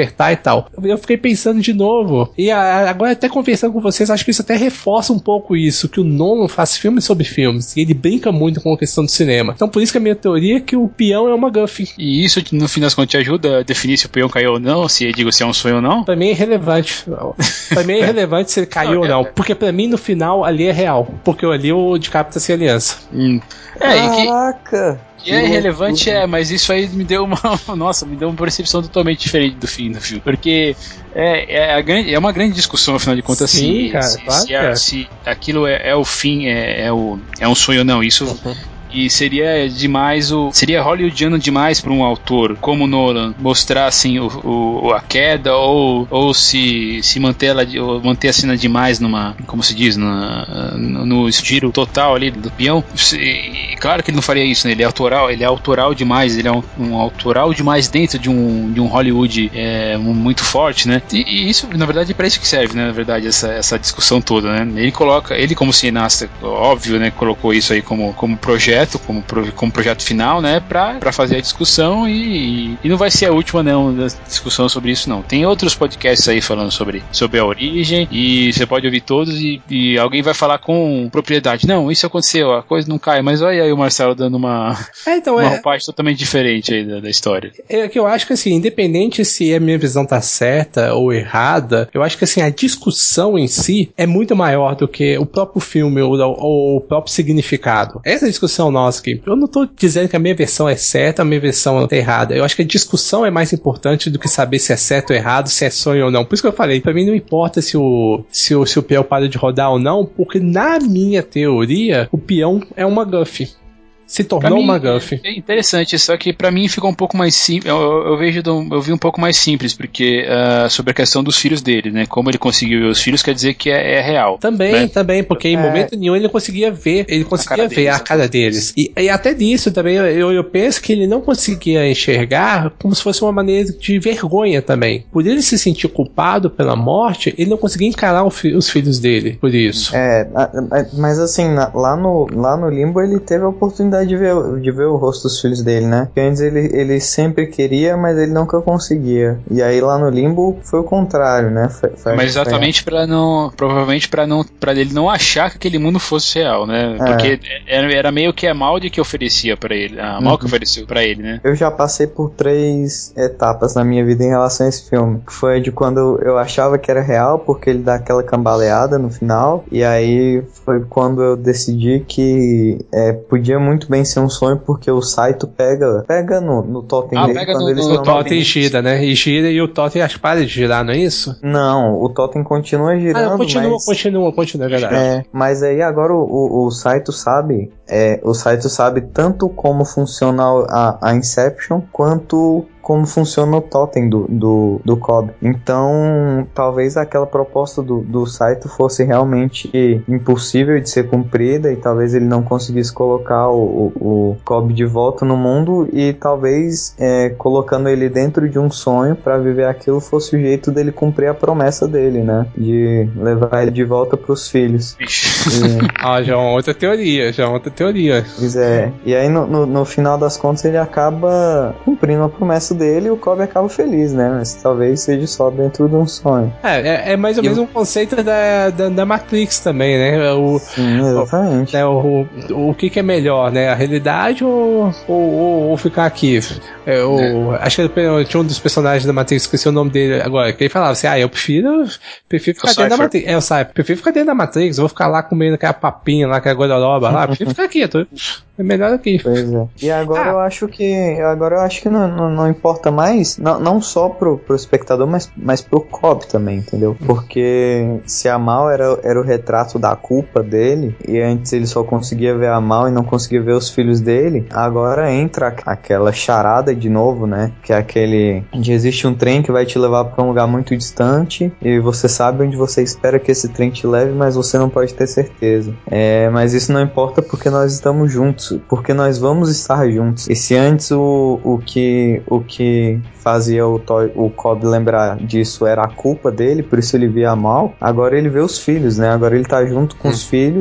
despertar e tal. Eu fiquei pensando de novo, e a, agora até conversando com vocês, acho que isso até reforça um pouco isso, que o Nolan faz filmes sobre filmes, e ele brinca muito com a questão do cinema. Então por isso que a minha teoria é que o peão é uma MacGuffin. E isso, no fim das contas, te ajuda a definir se o peão caiu ou não, se eu digo se é um sonho ou não? Pra mim é irrelevante. Pra mim é irrelevante se ele caiu ou não, porque pra mim no final ali é real, porque ali o DiCaprio tá sem aliança. Hum. É, Caraca! E que é irrelevante, é, mas isso aí me deu uma. Nossa, me deu uma percepção totalmente diferente do fim do filme. Porque é, é, a grande, é uma grande discussão, afinal de contas, Sim, se, cara, se, claro se, a, se aquilo é, é o fim, é, é, o, é um sonho ou não. Isso. Uhum. E seria demais o. Seria hollywoodiano demais para um autor como Nolan mostrar assim o, o, a queda ou, ou se, se manter, ela, ou manter a cena demais numa. Como se diz? Na, no, no estilo total ali do peão. E, claro que ele não faria isso, né? Ele é autoral, ele é autoral demais, ele é um, um autoral demais dentro de um, de um Hollywood é, um, muito forte, né? E, e isso, na verdade, é para isso que serve, né? Na verdade, essa, essa discussão toda, né? Ele coloca, ele como cineasta, óbvio, né? Colocou isso aí como, como projeto. Como, como projeto final, né, pra, pra fazer a discussão e, e não vai ser a última, não, da discussão sobre isso, não. Tem outros podcasts aí falando sobre, sobre a origem e você pode ouvir todos e, e alguém vai falar com propriedade. Não, isso aconteceu, a coisa não cai, mas olha aí o Marcelo dando uma, é, então, uma é... roupagem totalmente diferente aí da, da história. É que eu acho que, assim, independente se a minha visão tá certa ou errada, eu acho que, assim, a discussão em si é muito maior do que o próprio filme ou, ou o próprio significado. Essa discussão nossa aqui, eu não tô dizendo que a minha versão é certa, a minha versão é errada. Eu acho que a discussão é mais importante do que saber se é certo ou errado, se é sonho ou não. Por isso que eu falei, pra mim não importa se o, se o, se o peão para de rodar ou não, porque na minha teoria, o peão é uma MacGuffin. Se tornou uma MacGuffin. É interessante, só que pra mim ficou um pouco mais simples. Eu, eu vejo, eu vi um pouco mais simples, porque uh, sobre a questão dos filhos dele, né? Como ele conseguiu ver os filhos, quer dizer que é, é real. Também, né? também, porque em é. momento nenhum ele conseguia ver, ele conseguia a ver deles, a cara deles. E, e até disso também, eu, eu penso que ele não conseguia enxergar como se fosse uma maneira de vergonha também. Por ele se sentir culpado pela morte, ele não conseguia encarar fi, os filhos dele, por isso. É, mas assim, lá no, lá no Limbo ele teve a oportunidade de ver, de ver o rosto dos filhos dele, né? Porque antes ele, ele sempre queria, mas ele nunca conseguia. E aí lá no Limbo foi o contrário, né? Foi, foi, mas exatamente para não, provavelmente para não, para ele não achar que aquele mundo fosse real, né? É. Porque era, era meio que a Maldi que oferecia para ele, a Mal uhum. que ofereceu para ele, né? Eu já passei por três etapas na minha vida em relação a esse filme. Que foi de quando eu achava que era real, porque ele dá aquela cambaleada no final, e aí foi quando eu decidi que é, podia muito bem ser um sonho, porque o Saito pega pega no, no totem ah, dele pega quando no, eles no, estão no totem e gira, né? E gira e o totem acho que para de girar, não é isso? Não, o totem continua girando, ah, continua, mas... continua, continua, é verdade. É, mas aí agora o, o, o Saito sabe é, o Saito sabe tanto como funciona a, a Inception, quanto como funciona o totem do, do, do Cobb. Então, talvez aquela proposta do, do Saito fosse realmente impossível de ser cumprida, e talvez ele não conseguisse colocar o, o, o Cobb de volta no mundo, e talvez é, colocando ele dentro de um sonho para viver aquilo fosse o jeito dele cumprir a promessa dele, né? De levar ele de volta pros filhos. E... ah, já é uma outra teoria, já é uma outra teoria. Pois é. E aí, no, no, no final das contas, ele acaba cumprindo a promessa dele e o Cobb acaba feliz, né? Mas talvez seja só dentro de um sonho. É, é, é mais ou menos eu... um conceito da, da, da Matrix também, né? O, Sim, exatamente. O, né, o, o, o que, que é melhor, né? A realidade ou, ou, ou ficar aqui? É, o, é. Acho que tinha um dos personagens da Matrix, esqueci o nome dele agora, que ele falava assim, ah, eu prefiro, prefiro ficar o dentro Cypher. da Matrix. É, o Cypher. Prefiro ficar dentro da Matrix, eu vou ficar lá comendo aquela papinha lá, aquela gororoba lá, prefiro ficar aqui, tô, é melhor aqui. Pois é. E agora ah. eu acho que agora eu acho que não, não, não importa mais, não, não só pro, pro espectador, mas, mas pro Cobb também, entendeu? Porque se a Mal era, era o retrato da culpa dele, e antes ele só conseguia ver a Mal e não conseguia ver os filhos dele, agora entra aquela charada de novo, né? Que é aquele de existe um trem que vai te levar pra um lugar muito distante, e você sabe onde você espera que esse trem te leve, mas você não pode ter certeza. É, mas isso não importa, porque nós estamos juntos, porque nós vamos estar juntos. E se antes o, o que o que fazia o, Toy, o Cobb lembrar disso era a culpa dele, por isso ele via mal, agora ele vê os filhos, né? Agora ele tá junto com hum. os filhos,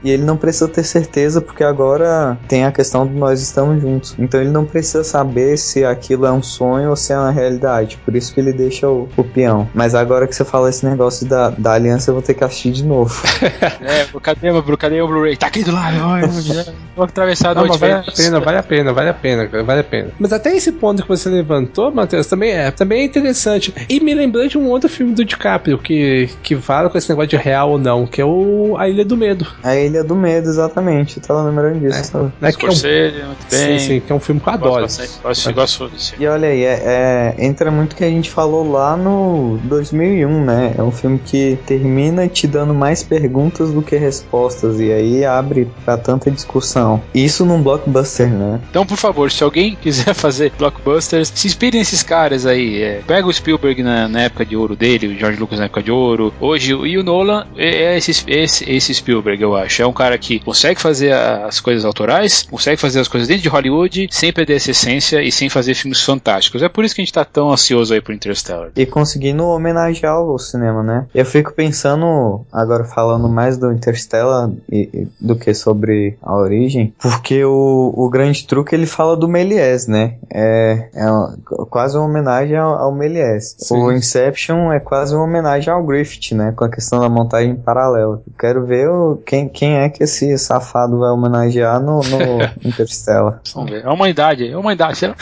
E ele não precisa ter certeza, porque agora tem a questão do nós estamos juntos. Então ele não precisa saber se aquilo é um sonho ou se é uma realidade. Por isso que ele deixa o, o peão. Mas agora que você fala esse negócio da, da aliança, eu vou ter que assistir de novo. É, cadê, cadê o Blu-ray? Tá aqui do lado. Vou atravessar a noite. Vale a pena, vale a pena, vale a pena, vale a pena. Mas até esse ponto que você levantou, Matheus, também é, também é interessante. E me lembrou de um outro filme do DiCaprio que, que fala com esse negócio de real ou não, que é o A Ilha do Medo. A Ilha do Medo, exatamente. Eu tava lembrando disso. É, é que é um, muito bem. Sim, sim, que é um filme que eu adoro. Gosto, gosto, gosto disso. E olha aí, é, é, entra muito o que a gente falou lá no dois mil e um, né? É um filme que termina te dando mais perguntas do que respostas, e aí abre pra tanta discussão. Isso num blockbuster, né? Então, por favor, se alguém quiser fazer blockbusters, se inspire nesses caras aí. É, pega o Spielberg na, na época de ouro dele, o George Lucas na época de ouro. Hoje, e o Nolan é esse, esse, esse Spielberg, eu acho. É um cara que consegue fazer as coisas autorais, consegue fazer as coisas dentro de Hollywood, sem perder essa essência e sem fazer filmes fantásticos. É por isso que a gente tá tão ansioso aí por Interstellar. E conseguindo homenagear o cinema, né? Eu fico pensando, agora falando mais do Interstellar e, e, do que sobre a origem, porque o, o grande truque ele fala do Méliès, né? É, é uma, quase uma homenagem ao, ao Méliès. Sim. O Inception é quase uma homenagem ao Griffith, né? Com a questão da montagem paralela. Eu quero ver o, quem, quem é que esse safado vai homenagear no, no Interstellar. Vamos ver. É a humanidade, é a humanidade. Será?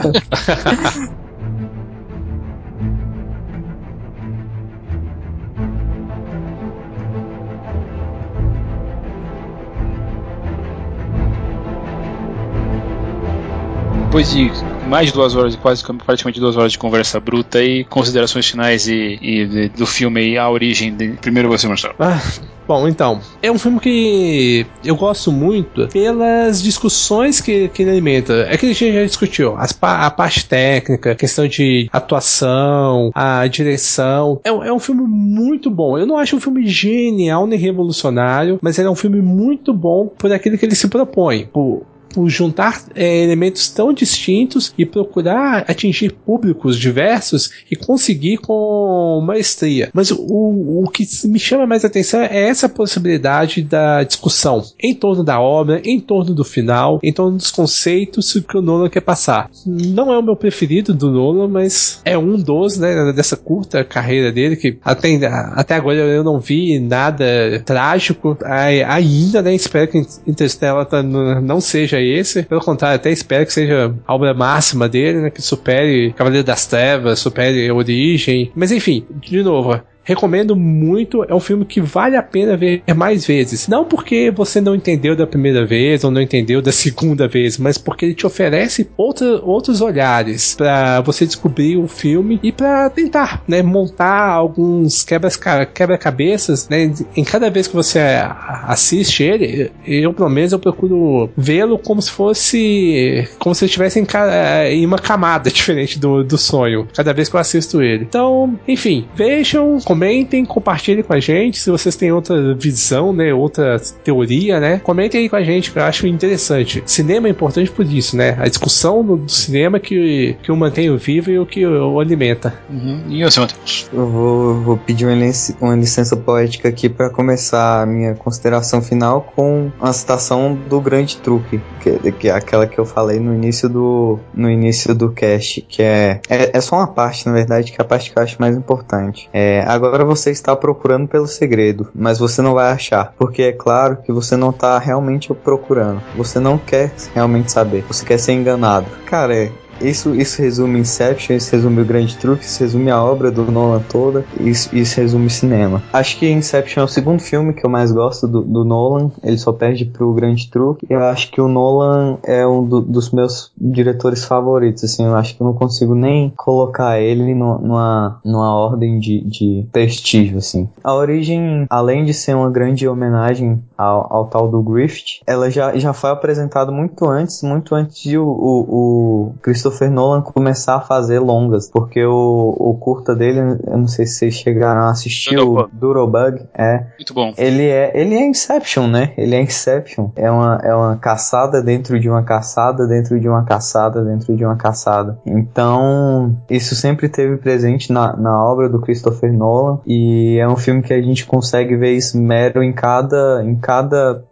Depois de mais de duas horas, quase praticamente duas horas de conversa bruta e considerações finais e, e de, do filme e a origem. De, primeiro você, Marcelo. Ah, bom, então, é um filme que eu gosto muito pelas discussões que, que ele alimenta. É que a gente já discutiu as, a parte técnica, a questão de atuação, a direção. É, é um filme muito bom. Eu não acho um filme genial nem revolucionário, mas ele é um filme muito bom por aquilo que ele se propõe. Por por juntar é, elementos tão distintos e procurar atingir públicos diversos e conseguir com maestria. Mas o, o que me chama mais atenção é essa possibilidade da discussão em torno da obra, em torno do final, em torno dos conceitos que o Nolan quer passar. Não é o meu preferido do Nolan, mas é um dos, né, dessa curta carreira dele, que até, até agora eu não vi nada trágico ainda, né? Espero que Interstellar não seja esse, pelo contrário, até espero que seja a obra máxima dele, né, que supere Cavaleiro das Trevas, supere a Origem, mas enfim, de novo, recomendo muito, é um filme que vale a pena ver mais vezes. Não porque você não entendeu da primeira vez ou não entendeu da segunda vez, mas porque ele te oferece outra, outros olhares para você descobrir o filme e para tentar, né, montar alguns quebra-cabeças, né, em cada vez que você assiste ele. Eu, pelo menos, eu procuro vê-lo como se fosse como se ele estivesse em, em uma camada diferente do, do sonho, cada vez que eu assisto ele. Então, enfim, vejam, comentem, compartilhem com a gente se vocês têm outra visão, né, outra teoria, né, comentem aí com a gente, que eu acho interessante. Cinema é importante por isso, né, a discussão do, do cinema que, que o mantém vivo e o que o alimenta. Uhum. E eu, Matheus? Eu vou, vou pedir uma licença, uma licença poética aqui para começar a minha consideração final com uma citação do grande truque, que, que é aquela que eu falei no início do, no início do cast, que é, é, é só uma parte, na verdade, que é a parte que eu acho mais importante. É, agora Agora você está procurando pelo segredo, mas você não vai achar, porque é claro que você não está realmente procurando. Você não quer realmente saber, você quer ser enganado. Cara, é... Isso, isso resume Inception, isso resume o grande truque, isso resume a obra do Nolan toda, isso, isso resume cinema. Acho que Inception é o segundo filme que eu mais gosto do, do Nolan, ele só perde pro grande truque. Eu acho que o Nolan é um do, dos meus diretores favoritos, assim, eu acho que eu não consigo nem colocar ele no, numa, numa ordem de, de prestígio, assim. A Origem, além de ser uma grande homenagem ao, ao tal do Griffith, ela já, já foi apresentada muito antes, muito antes de o, o, o Christopher Christopher Nolan começar a fazer longas, porque o, o curta dele, eu não sei se vocês chegaram a assistir, o Doodlebug, é muito bom. Ele é, ele é Inception, né? Ele é Inception. É uma, é uma caçada dentro de uma caçada, dentro de uma caçada, dentro de uma caçada. Então, isso sempre esteve presente na, na obra do Christopher Nolan, e é um filme que a gente consegue ver isso mero em cada, em cada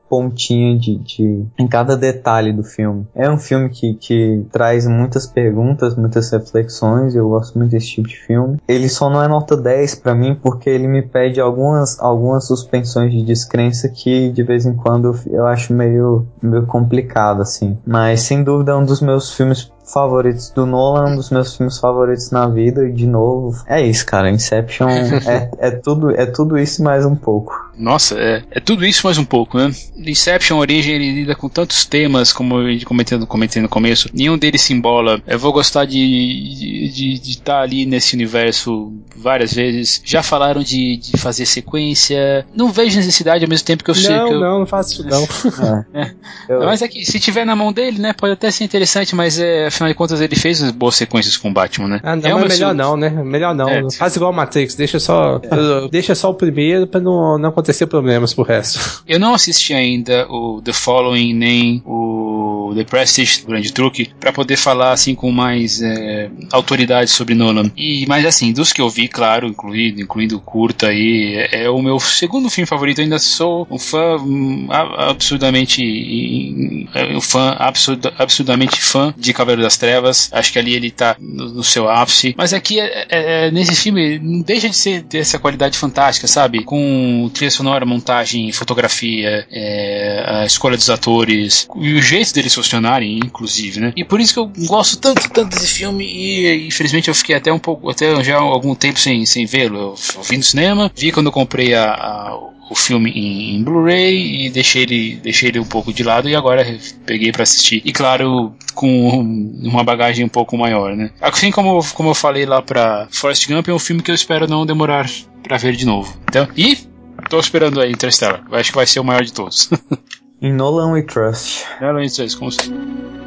pontinha de, de em cada detalhe do filme. É um filme que, que traz muitas perguntas, muitas reflexões, eu gosto muito desse tipo de filme. Ele só não é nota dez pra mim porque ele me pede algumas, algumas suspensões de descrença que de vez em quando eu acho meio, meio complicado, assim. Mas sem dúvida é um dos meus filmes favoritos do Nolan, um dos meus filmes favoritos na vida, e de novo, é isso, cara, Inception é, é, tudo, é tudo isso e mais um pouco. Nossa, é, é tudo isso mais um pouco, né? Inception, Origem, ele lida com tantos temas, como eu comentei, comentei no começo, nenhum deles se embola. Eu vou gostar de de de estar ali nesse universo várias vezes. Já falaram de, de fazer sequência, não vejo necessidade ao mesmo tempo que eu sei não, que eu... Não, não faço isso não. É. É. Eu... Mas é que se tiver na mão dele, né, pode até ser interessante, mas é, afinal de contas ele fez boas sequências com o Batman, né? Ah, não, é mas melhor seu... não, né? Melhor não. É. Faz igual o Matrix, deixa só, é. deixa só o primeiro pra não, não acontecer problemas pro resto. Eu não assisti ainda o The Following nem o The Prestige, o Grande Truque, pra poder falar assim com mais é, autoridade sobre Nolan. E, mas assim, dos que eu vi, claro, incluindo, incluindo o curta aí, é, é o meu segundo filme favorito. Eu ainda sou um fã um, absurdamente um fã absurd, absurdamente fã de Cavaleiro das Trevas. Acho que ali ele tá no, no seu ápice. Mas aqui é, é, nesse filme não deixa de ser dessa qualidade fantástica, sabe? Com trilha sonora, montagem, fotografia, é, a escolha dos atores e o jeito deles funcionarem, inclusive, né? E por isso que eu gosto tanto, tanto desse filme e infelizmente eu fiquei até um pouco, até já há algum tempo sem, sem vê-lo. Eu, eu vi no cinema, vi quando eu comprei a, a o filme em, em Blu-ray e deixei ele, deixei ele um pouco de lado e agora peguei pra assistir. E claro, com uma bagagem um pouco maior, né? Assim como, como eu falei lá pra Forrest Gump, é um filme que eu espero não demorar pra ver de novo. Então, e tô esperando aí Interstellar. Acho que vai ser o maior de todos. Em Nolan We Trust. Nolan We Trust, como se...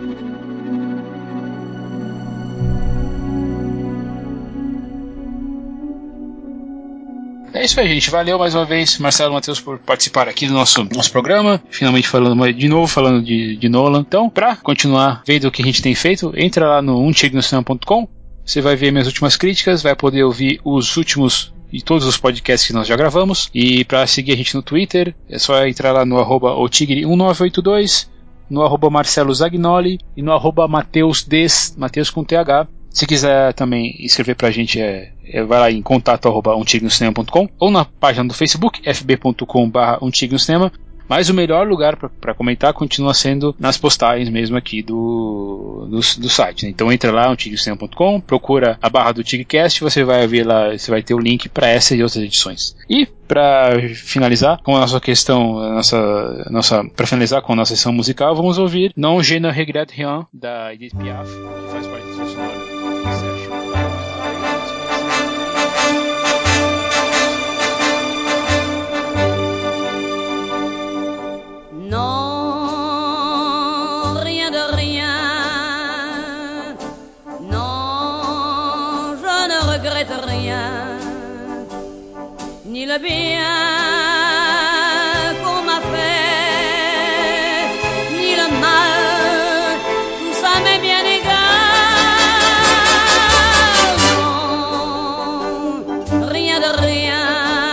É isso aí, gente. Valeu mais uma vez, Marcelo e Matheus, por participar aqui do nosso, nosso programa. Finalmente falando de novo, falando de, de Nolan. Então, pra continuar vendo o que a gente tem feito, entra lá no um tigre no cinema ponto com. Você vai ver minhas últimas críticas, vai poder ouvir os últimos e todos os podcasts que nós já gravamos. E pra seguir a gente no Twitter, é só entrar lá no arroba otigre um nove oito dois, no arroba Marcelo Zagnoli e no arroba Mateus Des, Mateus com T H. Se quiser também escrever pra gente, é, é, vai lá em contato arroba um tigre no cinema ponto com ou na página do Facebook, f b ponto com barra um tigre no cinema. Mas o melhor lugar para comentar continua sendo nas postagens mesmo aqui do, do, do site, né? Então entra lá, um tigre no cinema ponto com, procura a barra do Tigrecast, você vai ver lá, você vai ter o link para essa e outras edições. E para finalizar com a nossa questão, a nossa, nossa, para finalizar com a nossa sessão musical, vamos ouvir Non Je ne regrette rien da Edith Piaf, que faz parte do seu sonoro. Non, rien de rien. Non, je ne regrette rien. Ni le bien qu'on m'a fait, ni le mal, tout ça m'est bien égal. Non, rien de rien.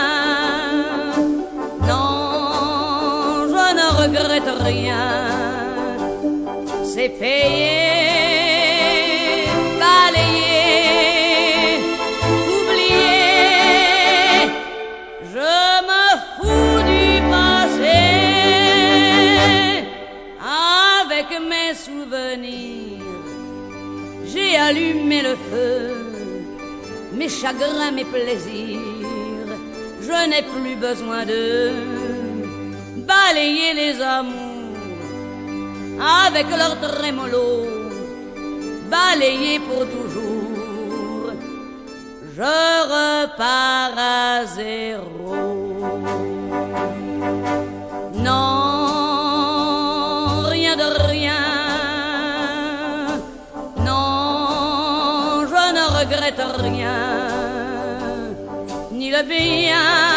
Non, je ne regrette rien. C'est payé, balayé, oublié. Je me fous du passé. Avec mes souvenirs, j'ai allumé le feu. Mes chagrins, mes plaisirs, je n'ai plus besoin de balayer les amours avec leur trémolo, balayer pour toujours. Je repars à zéro. Non, rien de rien. Non, je ne regrette rien. Ni le bien